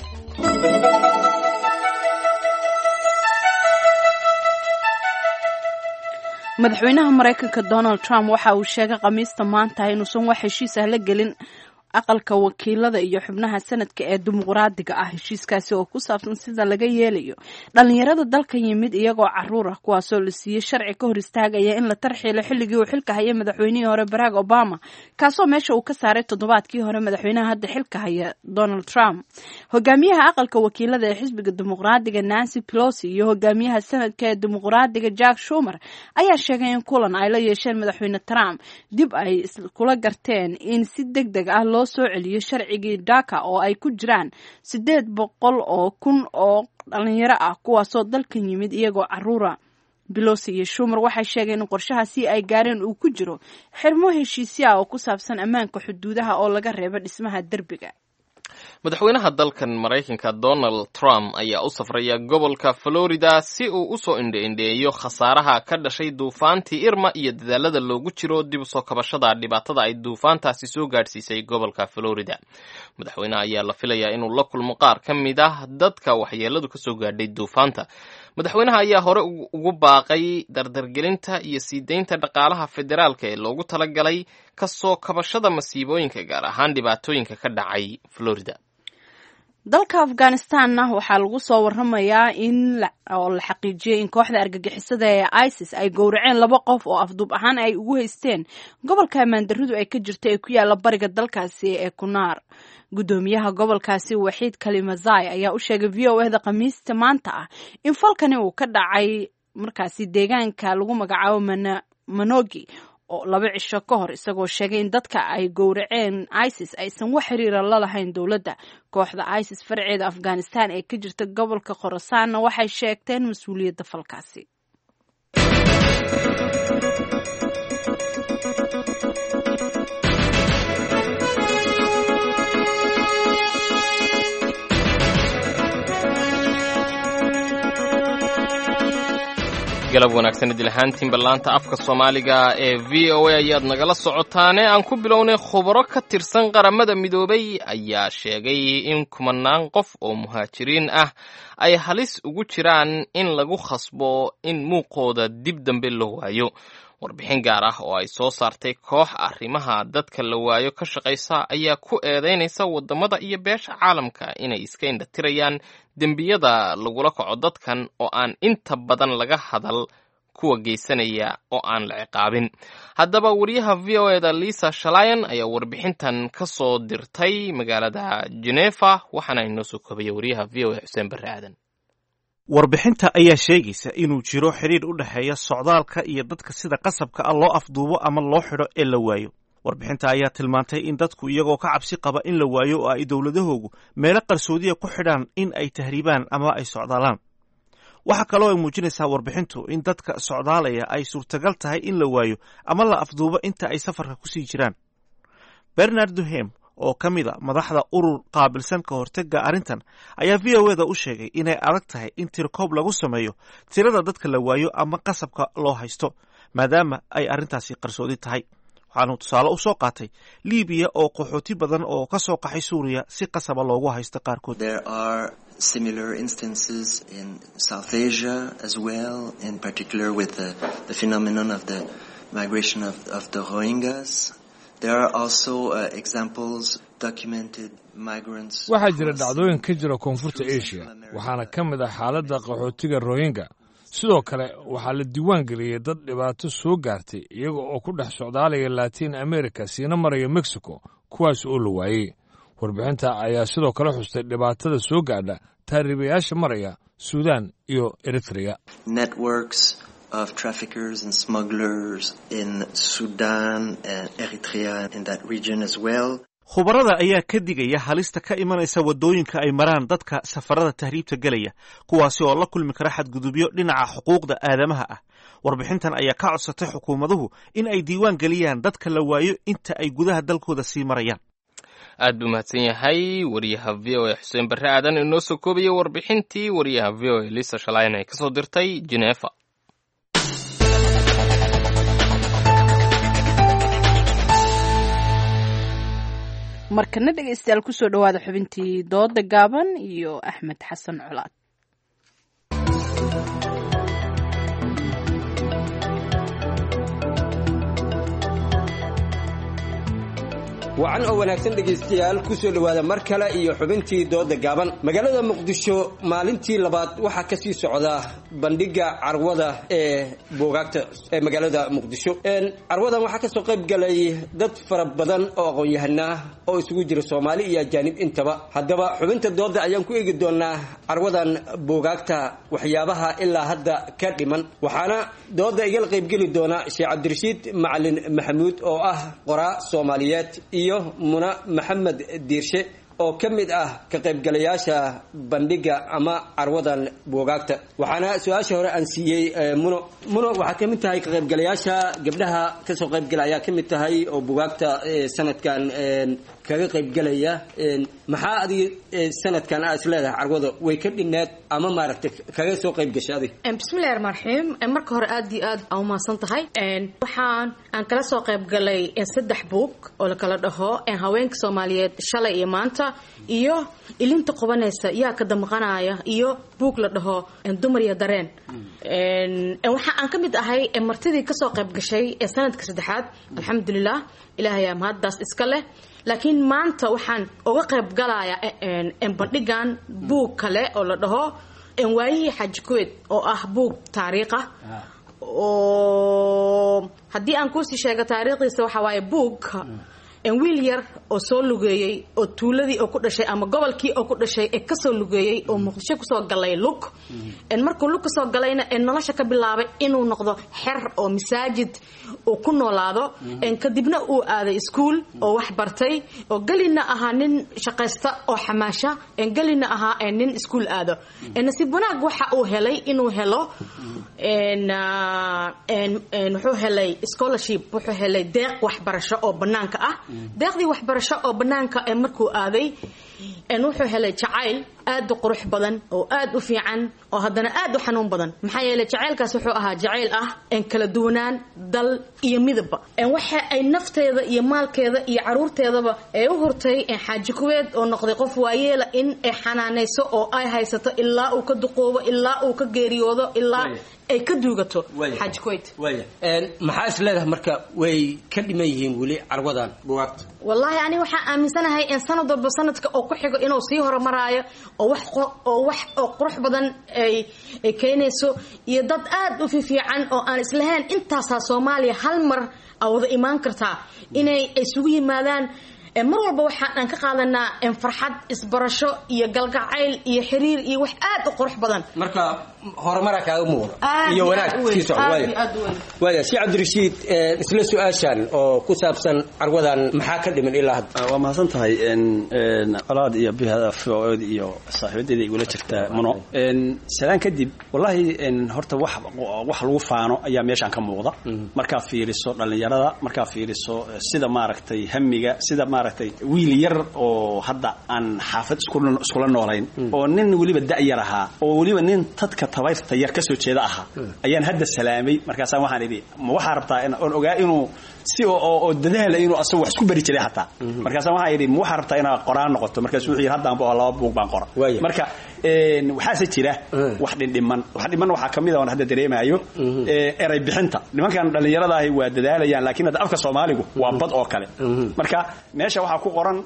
madaxweynaha Mareykanka Donald Trump waxa uu sheegay Khamiista maanta inuusan wax heshiis ah la gelin aqalka wakiilada iyo xubnaha sanadka ee dimuqraadiga ah heshiiskaasi oo ku saabsan sida laga yeelayo dhalinyarada dalka yimid iyagoo caruur ah kuwaasoo la siiyay sharci ka hor istaagaya in la tarxiilo xilligii uu xilka hayay madaxweynihii hore Barack Obama kaasoo meesha uu ka saaray toddobaadkii hore madaxweynaha hadda xilka haya Donald Trump hogaamiyaha aqalka wakiilada ee xisbiga dimuqraadiga Nancy Pelosi iyo hogaamiyaha sanadka ee dimuqraadiga Jack Schumer ayaa sheegay in kulan ay la yeesheen madaxweyne Trump dib ay kula garteen in si degdeg ah loo soo celiyo sharcigii DACA oo ay ku jiraan 800,000 oo dhalinyaro ah kuwaasoo dalkan yimid iyagoo caruura Pelosi iyo Schumer waxay sheegeen in qorshahaasi ay gaareen uu ku jiro xirmo heshiisyo oo ku saabsan ammaanka xuduudaha oo laga reebo dhismaha derbiga. madaxweynaha dalkan Maraykanka Donald Trump ayaa u safraya gobolka Florida si uu u soo indho-indheeyo khasaaraha ka dhashay duufaantii Irma iyo dadaalada loogu jiro dib u soo kabashada dhibaatada ay duufaantaasi soo gaadhsiisay gobolka Florida. madaxweynaha ayaa la filayaa inuu la kulmo qaar ka mid ah dadka waxyeeladu ka soo gaadhay duufaanta. madaxweynaha ayaa hore ugu baaqay dardargelinta iyo sii deynta dhaqaalaha federaalka ee loogu talagalay ka soo kabashada masiibooyinka gaar ahaan dhibaatooyinka ka dhacay Florida. dalka Afghanistanna waxaa lagu soo waramayaa in la xaqiijiyay in kooxda argagixisada ee ISIS ay gowraceen 2 qof oo afduub ahaan ay ugu haysteen gobolka Mandarridu ay ka jirto ee ku yaala bariga dalkaasi ee Kunar. gudoomiyaha gobolkaasi Waxiid Kalimazai ayaa u sheegay VOA-da Khamiista maanta ah in falkani uu ka dhacay markaasi deegaanka lagu magacaabo Manogi oo 2 cisho ka hor, isagoo sheegay in dadka ay gowraceen ISIS aysan wax xiriir la lahayn dowladda. kooxda ISIS farceeda Afghanistan ee ka jirta gobolka Khorasan waxay sheegteen mas'uuliyadda falkaasi. galab wanaagsan idil ahaantiin ballaanta afka Soomaaliga ee VOA ayaad nagala socotaane. aan ku bilownay khubaro ka tirsan qaramada midoobay ayaa sheegay in kumanaan qof oo muhaajiriin ah ay halis ugu jiraan in lagu khasbo in muuqooda dib dambe loo waayo. warbixin gaar ah oo ay soo saartay koox arrimaha dadka la waayo ka shaqaysa ayaa ku eedeynaysa wadamada iyo beesha caalamka inay iska indhatirayaan dembiyada lagula kaco dadkan oo aan inta badan laga hadal kuwa geysanaya oo aan la ciqaabin. haddaba wariyaha VOA-da Lisa Schlein ayaa warbixintan ka soo dirtay magaalada Geneva, waxaana inoo soo koobaya wariyaha VOA Xuseen Barre Aadan. warbixinta ayaa sheegaysa inuu jiro xiriir u dhexeeya socdaalka iyo dadka sida qasabka ah loo afduubo ama loo xidho ee la waayo. warbixinta ayaa tilmaantay in dadku iyagoo ka cabsi qaba in la waayo oo ay dowladahoogu meelo qarsoodiya ku xidhaan in ay tahriibaan ama ay socdaalaan. waxaa kaloo ay muujinaysaa warbixintu in dadka socdaalaya ay suurtagal tahay in la waayo ama la afduubo inta ay safarka ku sii jiraan. Bernard Duhem oo ka mid a madaxda urur qaabilsan ka hortagga arrintan ayaa VOA-da u sheegay inay adag tahay in tirkoob lagu sameeyo tirada dadka la waayo ama qasabka loo haysto maadaama ay arrintaasi qarsoodi tahay. waxaanu tusaale u soo qaatay Liibiya oo qaxooti badan oo ka soo qaxay Suuriya si qasaba loogu haysto qaarkood. Similar instances in South Asia as well, in particular with the phenomenon of the migration of the Rohingyas. There are also examples documented migrants. waxaa jira dhacdooyin ka jira koonfurta Asia, waxaana ka mid ah xaaladda qaxootiga Rohingya. sidoo kale waxaa la diiwaan geliyay dad dhibaato soo gaartay iyaga oo ku dhex socdaalaya Latin America siina maraya Mexico, kuwaas oo la waayay. warbixinta ayaa sidoo kale xustay dhibaatada soo gaadha taariibayaasha maraya Sudan iyo Eritrea. Networks of traffickers and smugglers in Sudan and Eritrea in that region as well. khubarada ayaa ka digaya halista ka imanaysa wadooyinka ay maraan dadka safarada tahriibta galaya, kuwaasi oo la kulmi kara xadgudubyo dhinaca xuquuqda aadamaha ah. warbixintan ayaa ka codsatay xukuumaduhu in ay diiwaan geliyaan dadka la waayo inta ay gudaha dalkooda sii marayaan. aad buu mahadsan yahay wariyaha VOA Xuseen Barre Aadan inoo soo koobaya warbixintii wariyaha VOA Lisa Schlein ay kasoo dirtay Geneva. markana dhegaystayaal kusoo dhawaada xubintii dooda gaaban iyo Axmed Xasan Colaad. wacan oo wanaagsan dhegaystayaal ku soo dhawaada mar kale iyo xubintii dooda gaaban. magaalada Muqdisho maalintii labaad waxaa ka sii socda bandhiga carwada ee buugaagta ee magaalada Muqdisho. carwadan waxaa ka soo qayb galay dad fara badan oo aqoon-yahana oo isugu jira Soomaali iyo ajaanib intaba. haddaba xubinta dooda ayaan ku eegi doonaa carwadan buugaagta waxyaabaha ilaa hadda ka dhiman. waxaana dooda igala qayb geli doona Sheekh Cabdirashiid Macalin Maxamuud oo ah qoraa Soomaaliyeed iyo Muna Maxamed Diirshe oo ka mid ah ka qaybgalayaasha bandhiga ama carwadan buugaagta waxaana su-aasha hore aan siiyey muno waxaa ka mid tahay ka qaybgalayaasha gabdhaha kasoo qaybgala ayaa ka mid tahay oo buugaagta sanadkan kaga qaybgalaya maxaa adiga sanadkan aad isleedahay carwada way ka dhineed ama maaragtay kaga soo qayb gashay adiga bismillahi rahmaani rahiim marka hore aad iyo aad u mahadsan tahay waxaan kala soo qayb galay 3 buug oo la kala dhaho haweenka Soomaaliyeed shalay iyo maanta iyo ilinta qabanaysa yaa ka damqanaya iyo buug la dhaho dumar iyo dareen waxaan ka mid ahay martidii ka soo qayb gashay sanadka 3aad alxamdulillah ilaahay mahaddaas iska leh laakiin maanta waxaan uga qayb galayaa bandhigan buug kale oo la dhaho waayihii Xaaji Kuweed oo ah buug taariikh ah oo haddii aan kusii sheego taariikhdiisa waxa waaye buug wiil yar oo soo lugeeyay oo tuuladii oo ku dhashay ama gobolkii oo ku dhashay ee kasoo lugeeyay oo Muqdisho kusoo galay lug markuu lug kasoo galayna nolosha ka bilaabay inuu noqdo xer oo masaajid oo ku noolaado kadibna uu aaday iskuul oo wax bartay oo galina ahaa nin shaqaysta oo xamaasha galina ahaa nin iskuul aado nasiib wanaag waxa uu helay inuu helo wuxuu helay scholarship wuxuu helay deeq waxbarasho oo banaanka ah deeqdii waxbarasho oo banaanka markuu aaday wuxuu helay jacayl aad u qurux badan oo aad u fiican oo haddana aad u xanuun badan maxaa yeelay jacaylkaas wuxuu ahaa jacayl ah kala duwanaan dal iyo midaba waxa ay nafteeda iyo maalkeeda iyo caruurteedaba ay u hurtay Xaaji Kuweed oo noqday qof waayeela in ay xanaanayso oo ay haysato ilaa uu ka duqoobo ilaa uu ka geeriyoodo ilaa ay ka duugato Xaaji Kuweed maxaa isleedahay marka way ka dhiman yihiin weli carwadan buugaagta wallahi ani waxaan aaminsanahay in sanad walba sanadka oo ku xigo inuu sii horumaraayo oo wax qurux badan ay keenayso iyo dad aad u fiican oo aan islahayn intaas Soomaaliya hal mar awada imaan kartaa inay isugu yimaadaan mar walba waxaan ka qaadanaa farxad isbarasho iyo galgacayl iyo xiriir iyo wax aad u qurux badan marka horumar ka muuqdo iyo wanaag kiiso waaya si Cabdirashiid isla su'aashan oo ku saabsan carwadan maxaa ka dhiman ilaa hadda waa mahadsan tahay qalaad iyo bihada food iyo saaxiibadeeda igula jirta muno salaan kadib wallahi horta wax lagu faano ayaa meeshan ka muuqda marka fiiriso dhalinyarada marka fiiriso sida maaragtay hamiga sida wiil yar oo hadda aan xaafad iskula noolayn oo nin waliba da'yar ahaa oo waliba nin dadka tabayrta yar ka soo jeeda ahaa ayaan hadda salaamay markaas waxaan idhi ma waxa rabtaa in aan ogaa inuu si oo dadaal inuu asagu wax isku bari jiray hatta markaas waxaan idhi ma waxa rabtaa in aan qoraan noqoto markaas wuxuu yiri hadda aan baa 2 buug baan qora marka waxaase jira wax dhiman waxa kamid ah hadda dareemayo eray bixinta nimankan dhalinyarada ah waa dadaalayaan laakiin hadda afka Soomaaligu waa bad oo kale marka meesha waxa ku qoran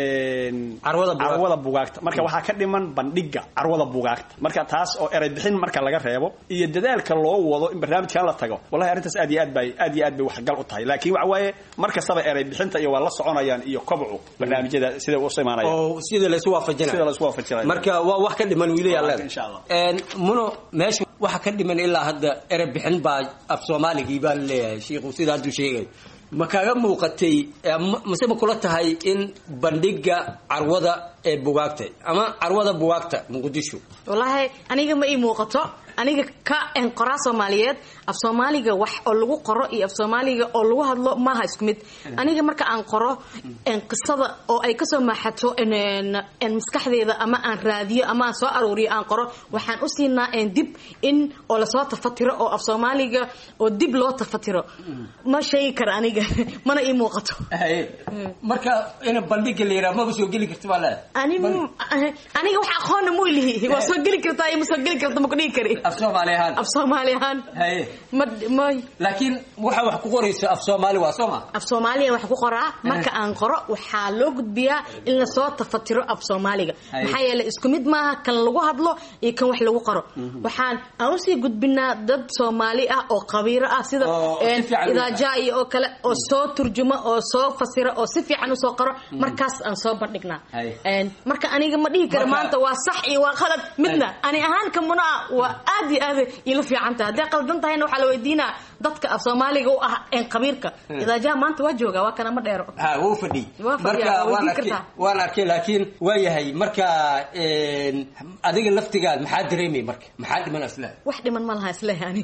carwada buugaagta marka waxa ka dhiman bandhiga carwada buugaagta marka taas oo eray bixin marka laga reebo iyo dadaalka loo wado in barnaamijkan la tago wallahi arintaas aad iyo aad bay wax gal u tahay laakiin waxa waaye marka saba eray bixinta iyo waa la soconayaan iyo kobcu barnaamijyada sida uu sameeyay oo sida la isku waafajinayo marka waa wax ka dhiman wiilayaan insha Allah muno meesha waxa ka dhiman ilaa hadda eray bixin baa af Soomaaliga baa leeyahay sheekhu sida aad u sheegay ma kaaga muuqatay mase ma kula tahay in bandhiga carwada ee buugaagta ama carwada buugaagta Muqdisho wallahi aniga ma ii muuqato aniga ka qoraa Soomaaliyeed af Soomaaliga wax oo lagu qoro iyo af Soomaaliga oo lagu hadlo maaha isku mid aniga marka aan qoro qisada oo ay ka soo maaxato maskaxdeeda ama aan raadiyo ama aan soo aruuriyo aan qoro waxaan u siinaa dib in oo la soo tafatiro oo af Soomaaliga oo dib loo tafatiro ma shay kar aniga mana ii muuqato marka in bandhiga la yiraahdo ma soo gali karto wala aniga waxa aqoon ma leeyahay waa soo gali kartaa iyo ma soo gali kartaa ma ku dhigi kari af Soomaaliyan ma laakiin waxa wax ku qorayso af Soomaali waa Sooma af Soomaaliya wax ku qoraa marka aan qoro waxa loo gudbiyaa in la soo tafatiro af Soomaaliga maxaa yeelay isku mid maaha kan lagu hadlo iyo kan wax lagu qoro waxaan aan u sii gudbinaa dad Soomaali ah oo qabiiro ah sida idaajaay oo kale oo soo turjuma oo soo fasira oo si fiican u soo qoro markaas aan soo bandhignaa marka aniga ma dhihi karo maanta waa sax iyo waa qalad midna ani ahaan ka muna waa aad iyo aad ila fiican tahay haday qaldan tahayna waxa la weydiinaa dadka af Soomaaliga u ah in qabiirka idaa jaa maanta waa jooga waa kana ma dheero wuu fadhi marka waan arkay laakiin waa yahay marka adiga laftigaad maxaa dareemay marka maxaa dhiman asla wax dhiman ma laha isla yani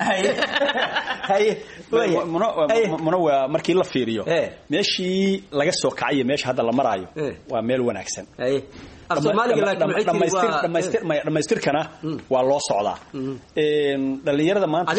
waa markii la fiiriyo meeshii laga soo kacay meesha hadda la maraayo waa meel wanaagsan dhamaystirkana waa loo socdaa dhalinyarada maanta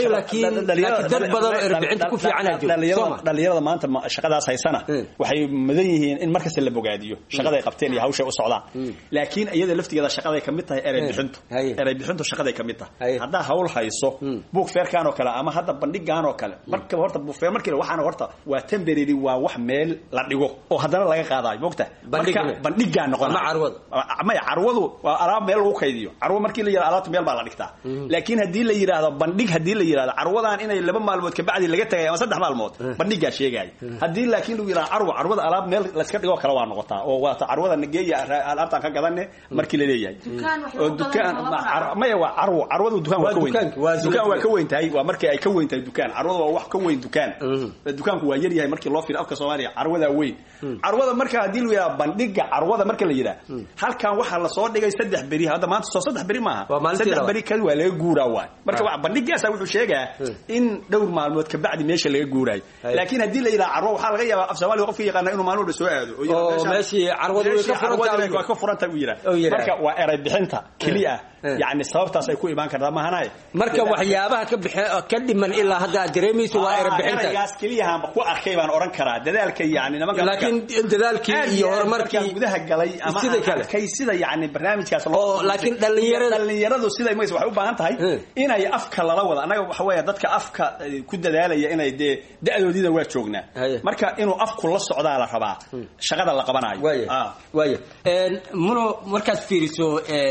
dhalinyarada maanta shaqadaas haysana waxay mudan yihiin in markasta la bogaadiyo shaqaday qabteen iyo hawshay u socdaan laakiin iyada laftigeeda shaqaday kamid tahay eray bixintu shaqaday kamid tahay haddaa hawl hayso buug feerkan oo kale ama hadda bandhigaan oo kale marka horta buug feer markii waxaan horta waa temporary waa wax meel la dhigo oo haddana laga qaadayo moogta bandhigaan noqon maya carwadu waa alaab meel lagu kaydiyo carwo markii la yiraahdo alaabta meel baa la dhigtaa laakiin hadii la yiraahdo bandhig hadii la yiraahdo carwadan inay 2 maalmood ka bacdi laga tagay ama 3 maalmood bandhiga sheegay hadii laakiin lagu yiraahdo carwada alaab meel la iska dhigo kale waa noqotaa oo waa carwada nageeya alaabta ka gadanne markii la leeyahay oo dukaan maya waa carwadu dukaan waa ka weyn dukaan waa ka weyn tahay waa markii ay ka weyn tahay dukaan carwada waa wax ka weyn dukaanku waa yar yahay markii loo fiiro afka Soomaaliya carwada weyn carwada marka hadii la yiraahdo bandhiga carwada marka la yiraahdo halkan waxa la soo dhigay 3 bari hadda maanta soo 3 bari maaha 3 bari kali waa laga guuraa waay marka wax bandhigaas wuxuu sheegaa in dhowr maalmood ka bacdi meesha laga guuray laakiin hadii la yiraahdo carwo waxa laga yaabaa af Soomaali qofkii yaqaan inuu maalmo soo aado oo meeshii carwadu way ka furanta u yiraahdo marka waa eray bixinta kaliya يعني sababtaas ay ku iman kartaa ma hanaay marka waxyaabaha ka dhiman ilaa hadda dareemayso waa eray bixinta gaas kaliya ku arkay baan oran karaa dadaalka yani nimanka laakiin dadaalkii iyo horumarkii gudaha galay ama kay sida yani barnaamijkaas loo laakiin dhalinyaradu sida waxay u baahan tahay inay afka lala wada anaga waxa weeye dadka afka ku dadaalaya inay da'doodida waa joognaa marka inuu afku la socdaa la rabaa shaqada la qabanayo waayo muno markaad fiiriso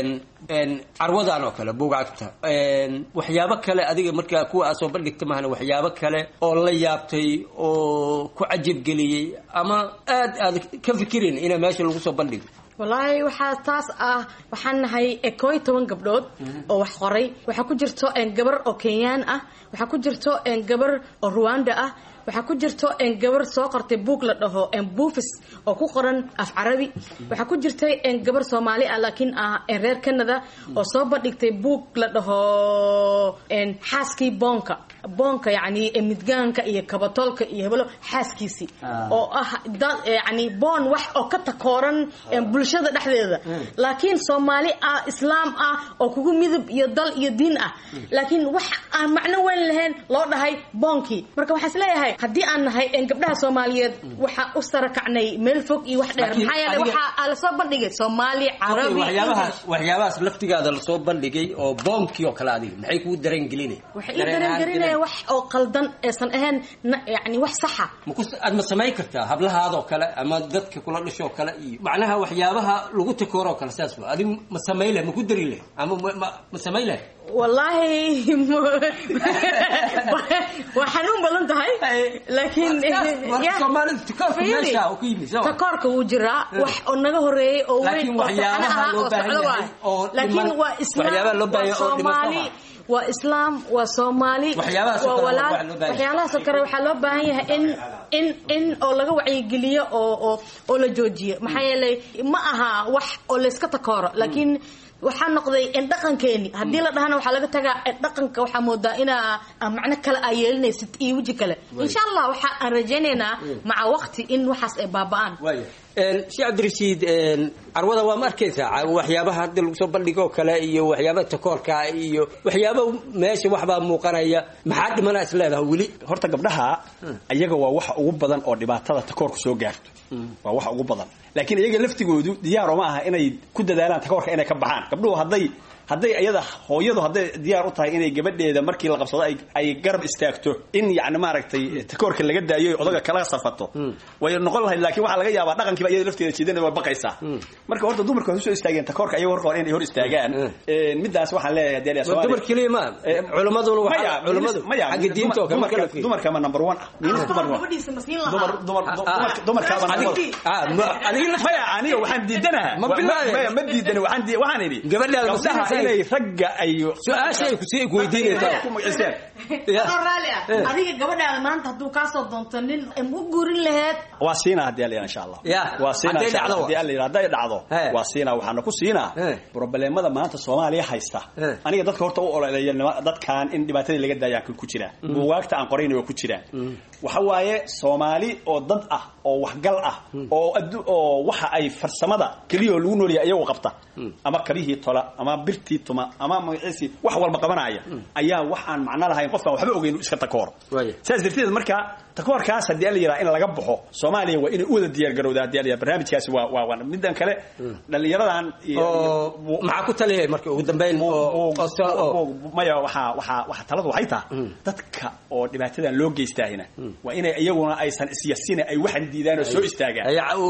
carwadan oo kale buugaagta waxyaabo kale adiga marka kuwa soo bandhigta mahana waxyaabo kale oo la yaabtay oo ku cajib galiyay ama aad ka fikirin ina meesha lagu soo bandhigo wallahi waxa taas ah waxaan nahay 11 gabdhood oo wax qoray waxa ku jirto gabar oo Kenyan ah waxa ku jirto gabar oo Rwanda ah waxa ku jirto gabar soo qortay book la dhaho Buufis oo ku qoran af Carabi waxa ku jirtay gabar Soomaali ah laakiin reer Canada oo soo bandhigtay book la dhaho xaaskii boonka yani midgaanka iyo kabatolka iyo heblo xaaskiisi oo yani boon wax oo ka takooran bulshada dhexdeeda laakiin Soomaali ah Islaam ah oo kugu midab iyo dal iyo diin ah laakiin wax aan macno weyn lahayn loo dhahay boonki marka waxa isleeyahay hadii aan nahay gabdhaha Soomaaliyeed waxa u sarakacnay meel fog iyo wax dheer maxay yahay waxa la soo bandhigay Soomaali Carabi waxyaabahaas laftigaada la soo bandhigay oo boonki oo kala adiga maxay ku dareen gelinay wax oo qaldan aysan ahayn yani wax sax ah ma sameey kartaa hablahaada oo kale ama dadka kula dhasho kale iyo macnaha waxyaabaha lagu takooro kale saas waa adi ma sameeyle ma ku dari leh ama ma sameeyle wallahi waxaan u balan tahay laakiin Soomaalidu takoorka meesha oo ku yimid takoorka uu jiraa wax oo naga horeeyay oo weyn laakiin waa waxyaabaha loo baahan oo Soomaali waa Islaam waa Soomaali waxyaalahaas kale waxa loo baahan yahay in oo laga wacyigeliyo oo la joojiyo maxaa yeelay ma aha wax oo la iska takooro laakiin waxa noqday in dhaqankeeni hadii la dhahana waxa laga tagaa dhaqanka waxa moodaa ina macna kale ay yeelinaysid iyo wiji kale insha Allah waxa aan rajaynaynaa maca waqti in waxaas ay baaba'aan Sheikh Abdirashiid carwada waa markaysaa waxyaabaha hadda lagu soo bandhigo kale iyo waxyaabaha takoorka iyo waxyaabaha meesha waxba muuqanaya maxaa dhimana isleedahay wali horta gabdhaha ayaga waa wax ugu badan oo dhibaatada takoorku soo gaarto waa wax ugu badan laakiin iyaga laftigoodu diyaar uma aha inay ku dadaalaan takoorka inay ka baxaan gabdhuhu hadday ayada hooyadu hadday diyaar u tahay inay gabadheeda markii la qabsado ay garab istaagto in yani maaragtay takoorka laga daayo odaga kala safato way noqon lahayd laakiin waxa laga yaabaa dhaqankiiba iyada lafteeda jeedana waa baqaysaa marka horta dumarku soo istaageen takoorka ayaga hor inay hor istaagaan midaas waxaan leeyahay deeliya Soomaaliya dumar kaliya culimadu xagga diinta dumarka ma number 1 aniga waxaan diidanahay ma diidana waxaan idhi gabadha inay ragga ay su'aashay ku sii weydiinaysaa raali ah adiga gabadhaada maanta hadduu kaa soo doonto nin u guurin laheed waa siinaa haddii alla insha allah waa siinaa haddii alla yidhaahdo hadday dhacdo waa siinaa waxaana ku siinaa probleemada maanta Soomaaliya haysta aniga dadka horta u ololeeya dadkan in dhibaatadii laga daayaan ku jira buugaagta aan qorayna waa ku jira waxa waaye Soomaali oo dad ah oo waxgal ah oo waxa ay farsamada kaliya lagu noolyahay ayagu qabta ama kabihii tola ama birtii tuma ama magaciisi wax walba qabanaya ayaa wax aan macna lahayn qofkan waxba ogeyn iska takoor saas darteed marka takoorkaas hadii la yiraahdo in laga baxo Soomaaliya waa in wada diyaar garowda hadii la barnaamijkaasi waa midan kale dhalinyaradan maxaa ku taliyay markii ugu dambeyn maya waxa taladu waxay tahay dadka oo dhibaatadan loo geystayna waa inay iyaguna aysan isyaasina ay waxan diidaan oo soo istaagaan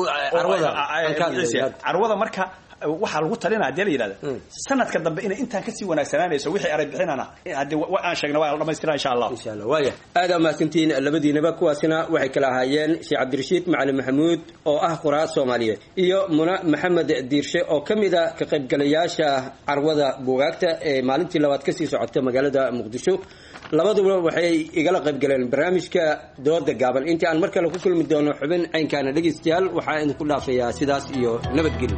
arwada marka waxa lagu talina hadii la yiraahdo sanadka dambe inay intaan ka sii wanaagsanaanayso wixii arag bixinana hadii aan sheegna waa dhamaystiraa insha Allah waaya aad ama santiin labadiinaba kuwaasina waxay kala ahaayeen Sheikh Cabdirashiid Macalin Maxamuud oo ah qoraa Soomaaliyeed iyo Muna Maxamed Diirshe oo kamida ka qaybgalayaasha carwada buugaagta ee maalintii labaad ka sii socotay magaalada Muqdisho labaduba waxay igala qayb galeen barnaamijka dooda gaaban intii aan markale ku kulmi doono xubin aynkaana dhageystayaal waxaan idinku dhaafayaa sidaas iyo nabadgelyo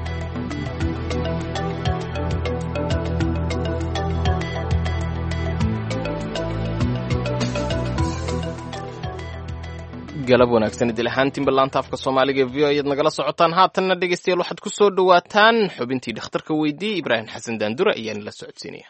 galab wanaagsan idil ahaantiin ballaanta afka Soomaaliga VO ayaad nagala socotaan haatanna dhageystayaal waxaad ku soo dhawaataan xubintii dhakhtarka weydii Ibrahim Xasan Daandura ayaan la socodsiinaya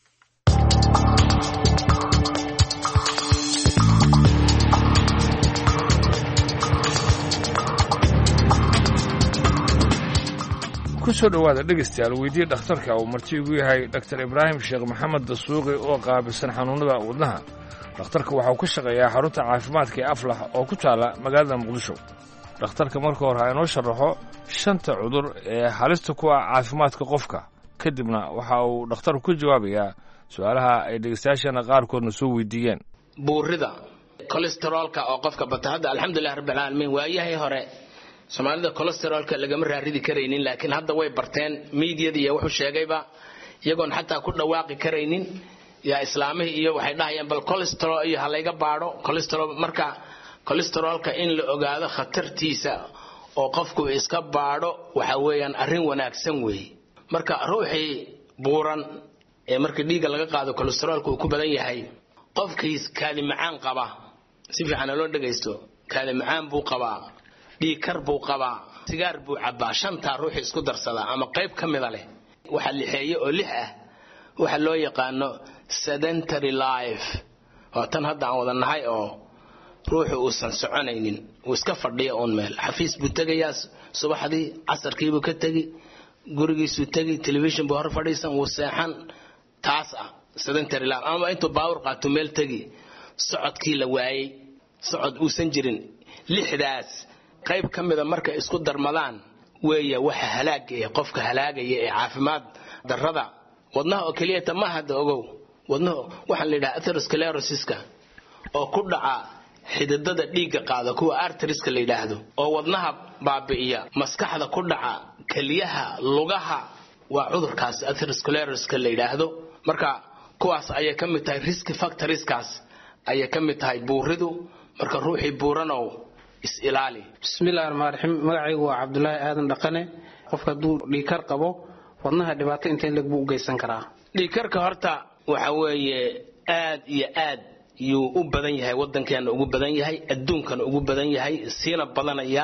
ku soo dhawaada dhegeystayaal weydii dhakhtarka uu marti ugu yahay Dr. Ibrahim Sheekh Maxamed Dasuuqi oo qaabilsan xanuunada wadnaha dhakhtarka waxa uu ka shaqeeyaa xarunta caafimaadka ee Aflax oo ku taala magaalada Muqdisho dhakhtarka marka hore inoo sharaxo 5 cudur ee halista ku ah caafimaadka qofka kadibna waxa uu dhakhtarku ku jawaabayaa su'aalaha ay dhegeystayaashana qaarkoodna soo weydiiyeen buurida cholesterolka oo qofka bata hadda alxamdulillah rabbil caalamiin waayahay hore Soomaalida cholesterolka lagama raaridi kareynin laakiin hadda way barteen media iyo wuxuu sheegayba iyagoon xataa ku dhawaaqi kareynin ya islaamihii iyo waxay dhahayaan bal cholesterol iyo halayga baadho cholesterol marka cholesterolka in la ogaado khatartiisa oo qofku iska baadho waxa weeyaan arrin wanaagsan weey marka ruuxii buuran ee marka dhiiga laga qaado cholesterolka uu ku badan yahay qofkiis kaadi macaan qaba si fiican loo dhageysto kaadi macaan buu qabaa dhiig kar buu qabaa sigaar buu cabaa shanta ruux isku darsada ama qayb kamid ah leh waxa lixeeyo oo lix ah waxa loo yaqaano sedentary life oo tan hadda aan wada nahay oo ruuxu uusan soconaynin uu iska fadhiyo on meel xafiis buu tagayaa subaxdii casarkii buu ka tagi gurigiisu tagi television buu hor fadhiisan uu seexan taas ah sedentary life ama intuu baawur qaato meel tagi socodkii la waayay socod uusan jirin lixdaas qayb kamida marka isku darmadaan weeya waxa halaagaya qofka halaagaya ee caafimaad darrada wadnaha oo kaliya ma hada ogow wadnaha waxa la yiraahdaa atherosclerosis-ka oo ku dhaca xididada dhiigga qaada kuwa arterieska la yiraahdo oo wadnaha baabi'iya maskaxda ku dhaca kaliyaha lugaha waa cudurkaas atherosclerosis-ka la yiraahdo marka kuwaas ayay ka mid tahay risk factorieskaas ayay ka mid tahay buuridu marka ruuxii buuranow is-ilaali bismillaahir rahmaanir rahiim magacaygu waa Cabdullaahi Aadan Dhaqane qofka duu dhiikar qabo wadnaha dhibaato intee lag buu u geysan karaa dhiikarka horta waxa weeye aad iyo aad yuu u badan yahay wadankeena ugu badan yahay adduunkana ugu badan yahay siina badanaya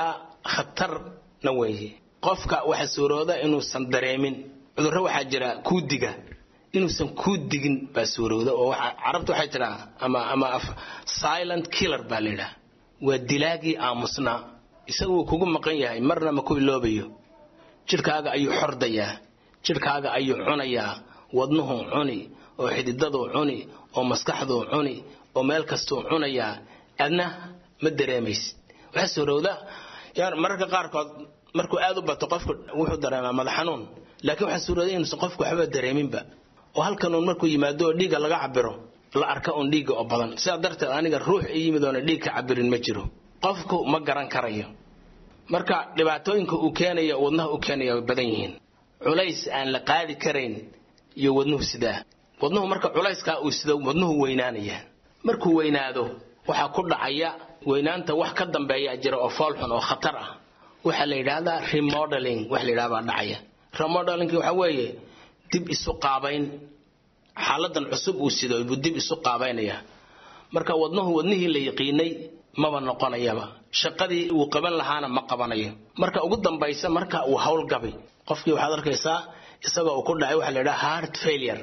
khatarna weeye qofka waxa suurooda inuusan dareemin cudurro waxa jira kuudiga inuusan kuudigin baa suurooda oo waxa carabtu waxay tiraa ama silent killer baa leeyahay waa dilaagii aamusna isagu kugu maqan yahay marna ma ku iloobayo jirkaaga ayuu xordayaa jirkaaga ayuu cunayaa wadnuhu cuni oo xididadu cuni oo maskaxdu cuni oo meel kasto cunayaa adna ma dareemaysid waxa suurowda yar marka qaarkood markuu aad u bato qofku wuxuu dareemaa madax xanuun laakiin waxa suurowda inuu qofku waxba dareeminba oo halkan uu markuu yimaado dhiiga laga cabiro la arka on dhiiga oo badan sida darteed aniga ruux yimid oo dhiig ka cabirin ma jiro qofku ma garan karayo marka dhibaatooyinka uu keenayo wadnaha uu keenayo badan yihiin culays aan la qaadi karayn iyo wadnuhu sidaa wadnuhu marka culayska uu sido wadnuhu weynaanaya markuu weynaado waxaa ku dhacaya weynaanta wax ka dambeeya jira oo foolxun oo khatar ah waxa la yiraahdaa remodeling wax la yiraahdo dhacaya remodeling waxa weeye dib isu qaabayn xaaladan cusub uu sidoo dib isu qaabaynaya marka wadnihii la yaqiinay maba noqonayaba shaqadii uu qaban lahaana ma qabanayo marka ugu dambaysa marka uu hawl gabay qofkii waxaad arkaysaa isagoo ku dhacay waxa la yiraahdaa heart failure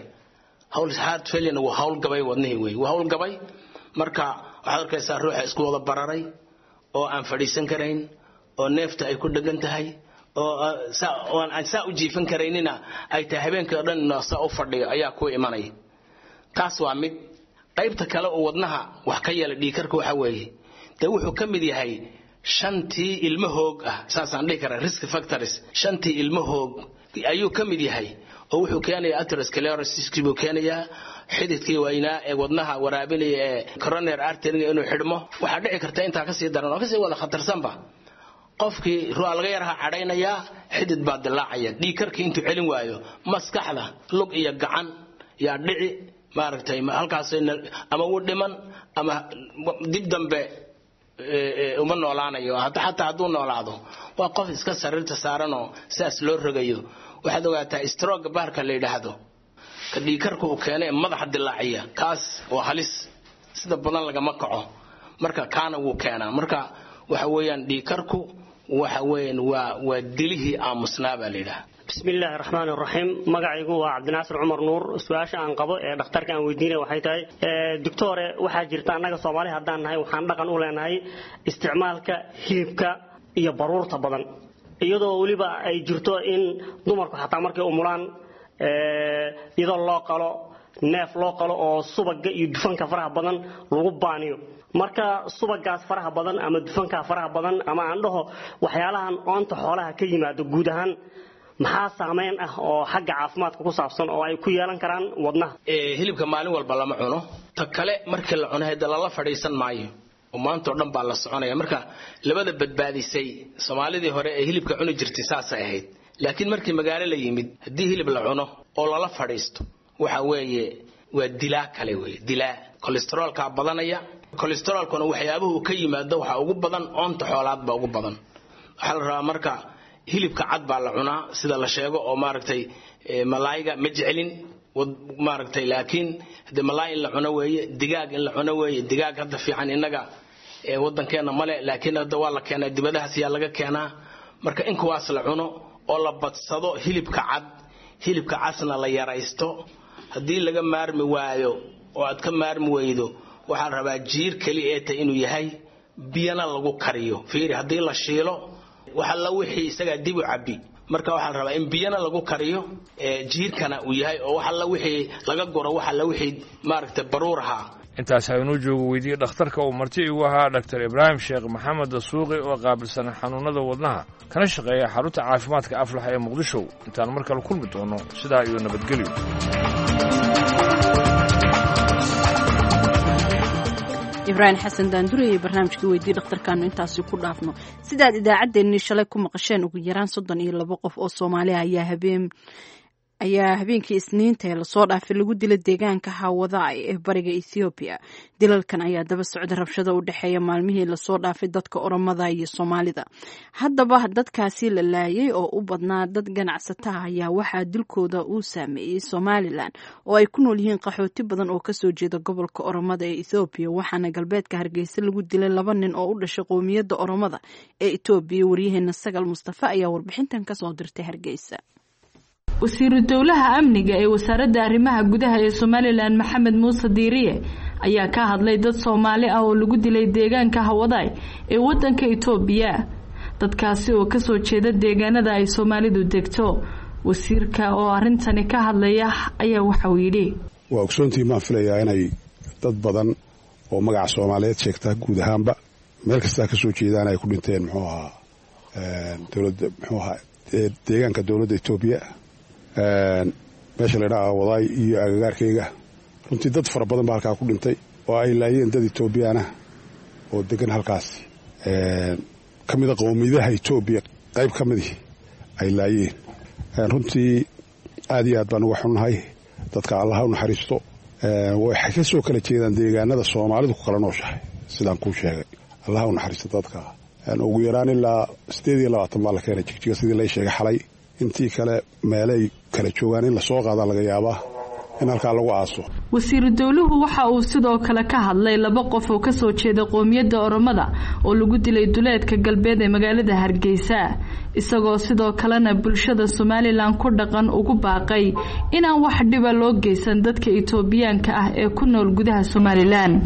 uu hawl gabay wadnihii way uu hawl gabay marka waxaad arkaysaa ruuxa isku wada bararay oo aan fadhiisan karayn oo neefta ay ku dhagan tahay oo aan saa u jiifan karaynina ay tahay habeenkii oo dhan saa u fadhiyo ayaa ku imanay taas waa mid qaybta kale oo wadnaha wax ka yeela dhiikarka waxa weeye wuxuu ka mid yahay shantii ilmo hoog ah saasaan dhihi karaa risk factors shantii ilmo hoog ayuu ka mid yahay oo wuxuu keenayaa atherosclerosis buu keenayaa xididkii weynaa ee wadnaha waraabinaya ee coronary artery inuu xidhmo waxa dhici karta intaa ka sii daran oo ka sii wada khatarsanba qofkii ruuxa laga yaraha cadhaynaya xidid baa dilaacaya dhiikarkii intuu celin waayo maskaxda lug iyo gacan yaa dhici maaragtay halkaas ama uu dhiman ama dib dambe uma noolaanayo hatta hadduu noolaado waa qof iska sariirta saaran oo saas loo rogayo waxaad ogaataa stroke baarka la yiraahdo ka dhiikarku uu keenay madaxa dilaaciya kaas waa halis sida badan laga kaco marka kaana wuu keenaa marka waxa weeyaan dhiikarku waxa weeyaan waa dilihii aamusnaa baa la yiraahdaa بسم الله الرحمن الرحيم مقعيقو عبد الناصر عمر نور سؤاشا عن قبو دكتور كان ويدينه waxay tahay دكتور waxa jirta anaga Soomaali hadaan nahay waxaan dhaqan u leenahay isticmaalka hilibka iyo baruurta badan iyadoo waliba ay jirto in dumarku xataa markay umulaan iyadoo loo qalo neef loo qalo oo subaga iyo dufanka faraha badan lagu baaniyo marka subagaas faraha badan ama dufanka faraha badan ama aan dhaho waxyaalahan oonta xoolaha ka yimaado guud ahaan maxaa saameyn ah oo xagga caafimaadka ku saabsan oo ay ku yeelan karaan wadnaha hilibka maalin walba lama cuno ta kale markii la cuno hadda la fadhiisan maayo oo maanta oo dhan baa la soconaya marka labada badbaadisay Soomaalidii hore ee hilibka cuni jirtay saasay ahayd laakiin markii magaalo la yimid hadii hilib la cuno oo la fadhiisto waxa weeye waa dilaa kale weeye dilaa cholesterolka badanaya cholesterolkuna waxyaabuhu ka yimaado waxa ugu badan oonta xoolaad baa ugu badan waxa la rabaa marka hilibka cad baa la cunaa sida la sheego oo maaragtay malaayga ma jecelin maaragtay laakiin hada malaay la cuno weeye digaag in la cuno weeye digaag hadda fiican inaga wadankeena male laakiin hadda waa la keenay dibadaha siya laga keenaa marka in kuwaas la cuno oo la badsado hilibka casna la yaraysto hadii laga maarmi waayo oo aad ka maarmi weydo waxa la rabaa jiir kali ee ta inuu yahay biyana lagu kariyo fiiri hadii la shiilo waxa la wixii isaga dib u cabi marka waxa la rabaa in biyana lagu kariyo jiirkana uu yahay oo waxa la wixii laga goro waxa la wixii maaragtay baruuraha intaas aynu joogo weydiiyay dhakhtarka oo marti uu ahaa Dr. Ibrahim Sheekh Maxamed Suuqi oo qaabilsan xanuunada wadnaha kana shaqeeya xarunta caafimaadka Aflax ee Muqdisho intaan markale kulmi doono sidaa iyo nabadgelyo ibraahim xasan daandure iyo barnaamijkii weydii dhakhtarkaanu intaasi ku dhaafno sidaad idaacaddeenii shalay ku maqasheen ugu yaraan 32 qof oo Soomaaliya ayaa habeenkii Isniinta ee lasoo dhaafay lagu dilay deegaanka Hawadaay ee bariga Ethiopia dilalkan ayaa daba socda rabshado u dhaxeeya maalmihii lasoo dhaafay dadka Oromada iyo Soomaalida haddaba dadkaasi la laayay oo u badnaa dad ganacsato ah ayaa waxaa dilkooda uu saameeyay Somaliland oo ay ku nool yihiin qaxooti badan oo kasoo jeeda gobolka Oromada ee Ethiopia waxaana galbeedka Hargeysa lagu dilay 2 nin oo u dhashay qoomiyadda Oromada ee Ethiopia wariyaheena Sagal Mustafa ayaa warbixintan ka soo dirtay Hargeysa wasiiru dawlaha amniga ee wasaaradda arrimaha gudaha ee Somaliland Maxamed Muuse Diiriye ayaa ka hadlay dad Soomaali ah oo lagu dilay deegaanka Hawadaay ee wadanka Itoobiya dadkaasi oo ka soo jeeda deegaanada ay Soomaalidu degto wasiirka oo arintani ka hadlaya ayaa waxa uu yiri waa ogsoontii ma filayaa inay dad badan oo magaca Soomaaliyeed sheegta guud ahaanba meel kasta ka soo jeedaan ay ku dhinteen dawladda deegaanka dawladda Itoobiya meesha la yiraahdo Hawadaay iyo agagaarkayga runtii dad fara badan baa halkaa ku dhintay oo ay laayeen dad Itoobiyaan ah oo degan halkaas kamid ah qowmiyadaha Itoobiya qayb kamid ay laayeen runtii aad iyo aad baan uga xunnahay dadka Allah u naxariisto waxay ka soo kala jeedaan deegaanada soomaalidu ku kala nooshahay sidaan kuu sheegay allaha u naxariisto dadka ugu yaraan ilaa 28 baa la keenay jigjiga sidii la sheegay xalay intii kale meelay kala joogaan in la soo qaada laga yaabaa in halkaa lagu aaso. wasiiru dawluhu waxa uu sidoo kale ka hadlay 2 qof oo ka soo jeeda qoomiyadda Oromada oo lagu dilay duleedka galbeed ee magaalada Hargeysa isagoo sidoo kalena bulshada Somaliland ku dhaqan ugu baaqay inaan wax dhiba loo geysan dadka Itoobiyaanka ah ee ku nool gudaha Somaliland.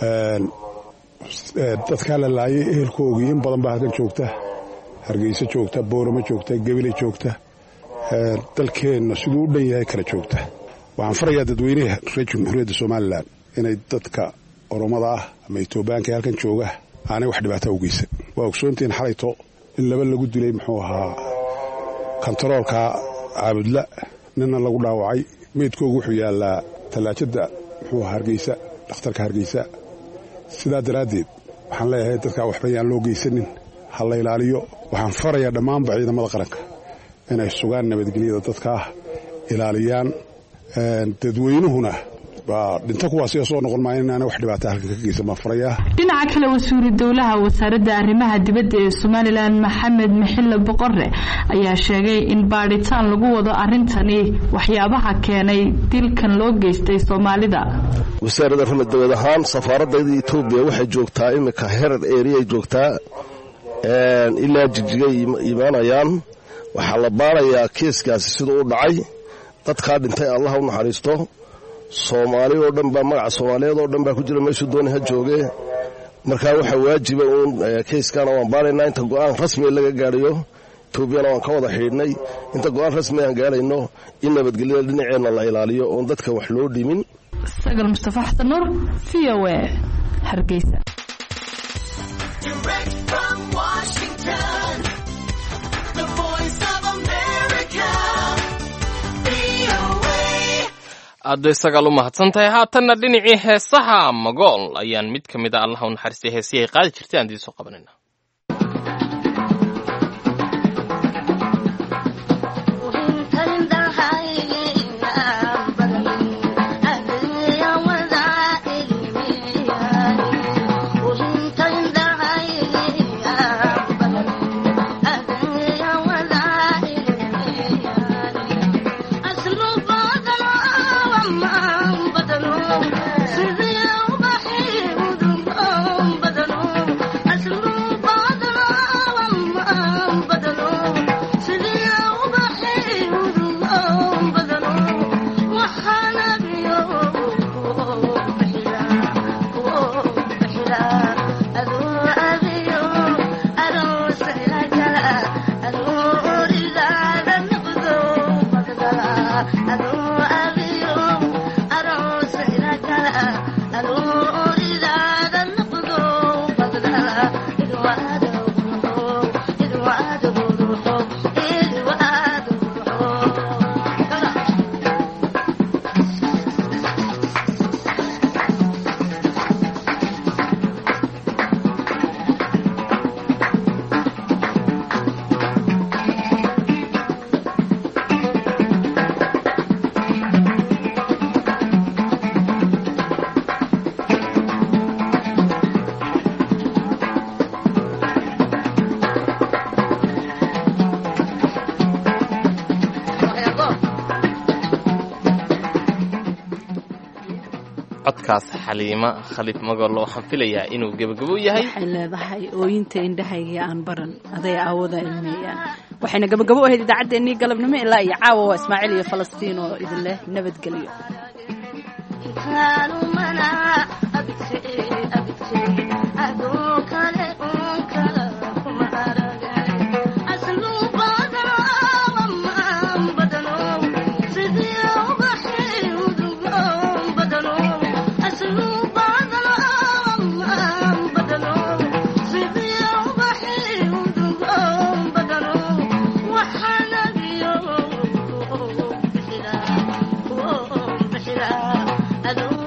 dadka la laayay ehelkoogii in badan baa halkan joogta Hargeysa joogta Boorama joogta Gabiley joogta dalkeena sidoo u dhan yahay kala joogta. waxaan farayaa dadweynaha reer Jamhuuriyadda Somaliland inay dadka Oromada ah ama Itoobiyaanka halkan jooga aanay wax dhibaato u geysan. waa ogsoontiin xalayto in laba lagu dilay muxuu ahaa kantaroolka Caabudla ninna lagu dhaawacay meedkoogu wuxuu yaalaa talaajada muxuu Hargeysa dhakhtarka Hargeysa. sidaa daraadeed waxaan leeyahay dadka waxba aan loo geysanin hal la ilaaliyo. waxaan farayaa dhammaan ciidamada qaranka inay sugaan nabadgelyada dadka ilaaliyaan dadweynuhuna baa dhinta kuwaas soo noqon maayeen inaan wax dhibaato halka ka geysan ma farayaa. dhinaca kale wasiiru dawlaha wasaaradda arrimaha dibadda ee Somaliland Maxamed Mixile Boqorre ayaa sheegay in baaritaan lagu wado arintani waxyaabaha keenay dilkan loo geystay Soomaalida. wasaaradda arrimaha dibadda ahaan safaaradda Itoobiya waxay joogtaa imika heer area joogtaa ilaa Jigjiga imaanayaan. waxaa la baarayaa kiiskaasi sidoo u dhacay dadka dhintay Allah u naxariisto. Soomaali oo dhan baa magaca Soomaaliyeed oo dhan baa ku jira meesha doonay ha jooge. marka waxa waajiba kiiskana waan baaraynaa inta go'aan rasmi laga gaariyo. Itoobiyana waan ka wada xidhnay inta go'aan rasmi aan gaarayno in nabadgelyada dhinaceena la ilaaliyo oo dadka wax loo dhimin. Sagal Mustafa Xasan Nur VOA Hargeysa. aad isaga lu mahadsantahay. haatanna dhinacii heesaha Magool ayaan mid ka mid ah Allah u naxariistay heesiyay qaadi jirtay aan diiso qabanayna. xaliima Khalif Magool waxaan filayaa inuu gabagabo yahay. waxay leedahay ooyinta indhahayga aan baran aday aawada ilmeeyaan. waxayna gabagabo ahayd idaacadeennii galabnimo ilaa iyo caawa waa Ismaaciil iyo Falastiin oo idin leh nabadgelyo. I don't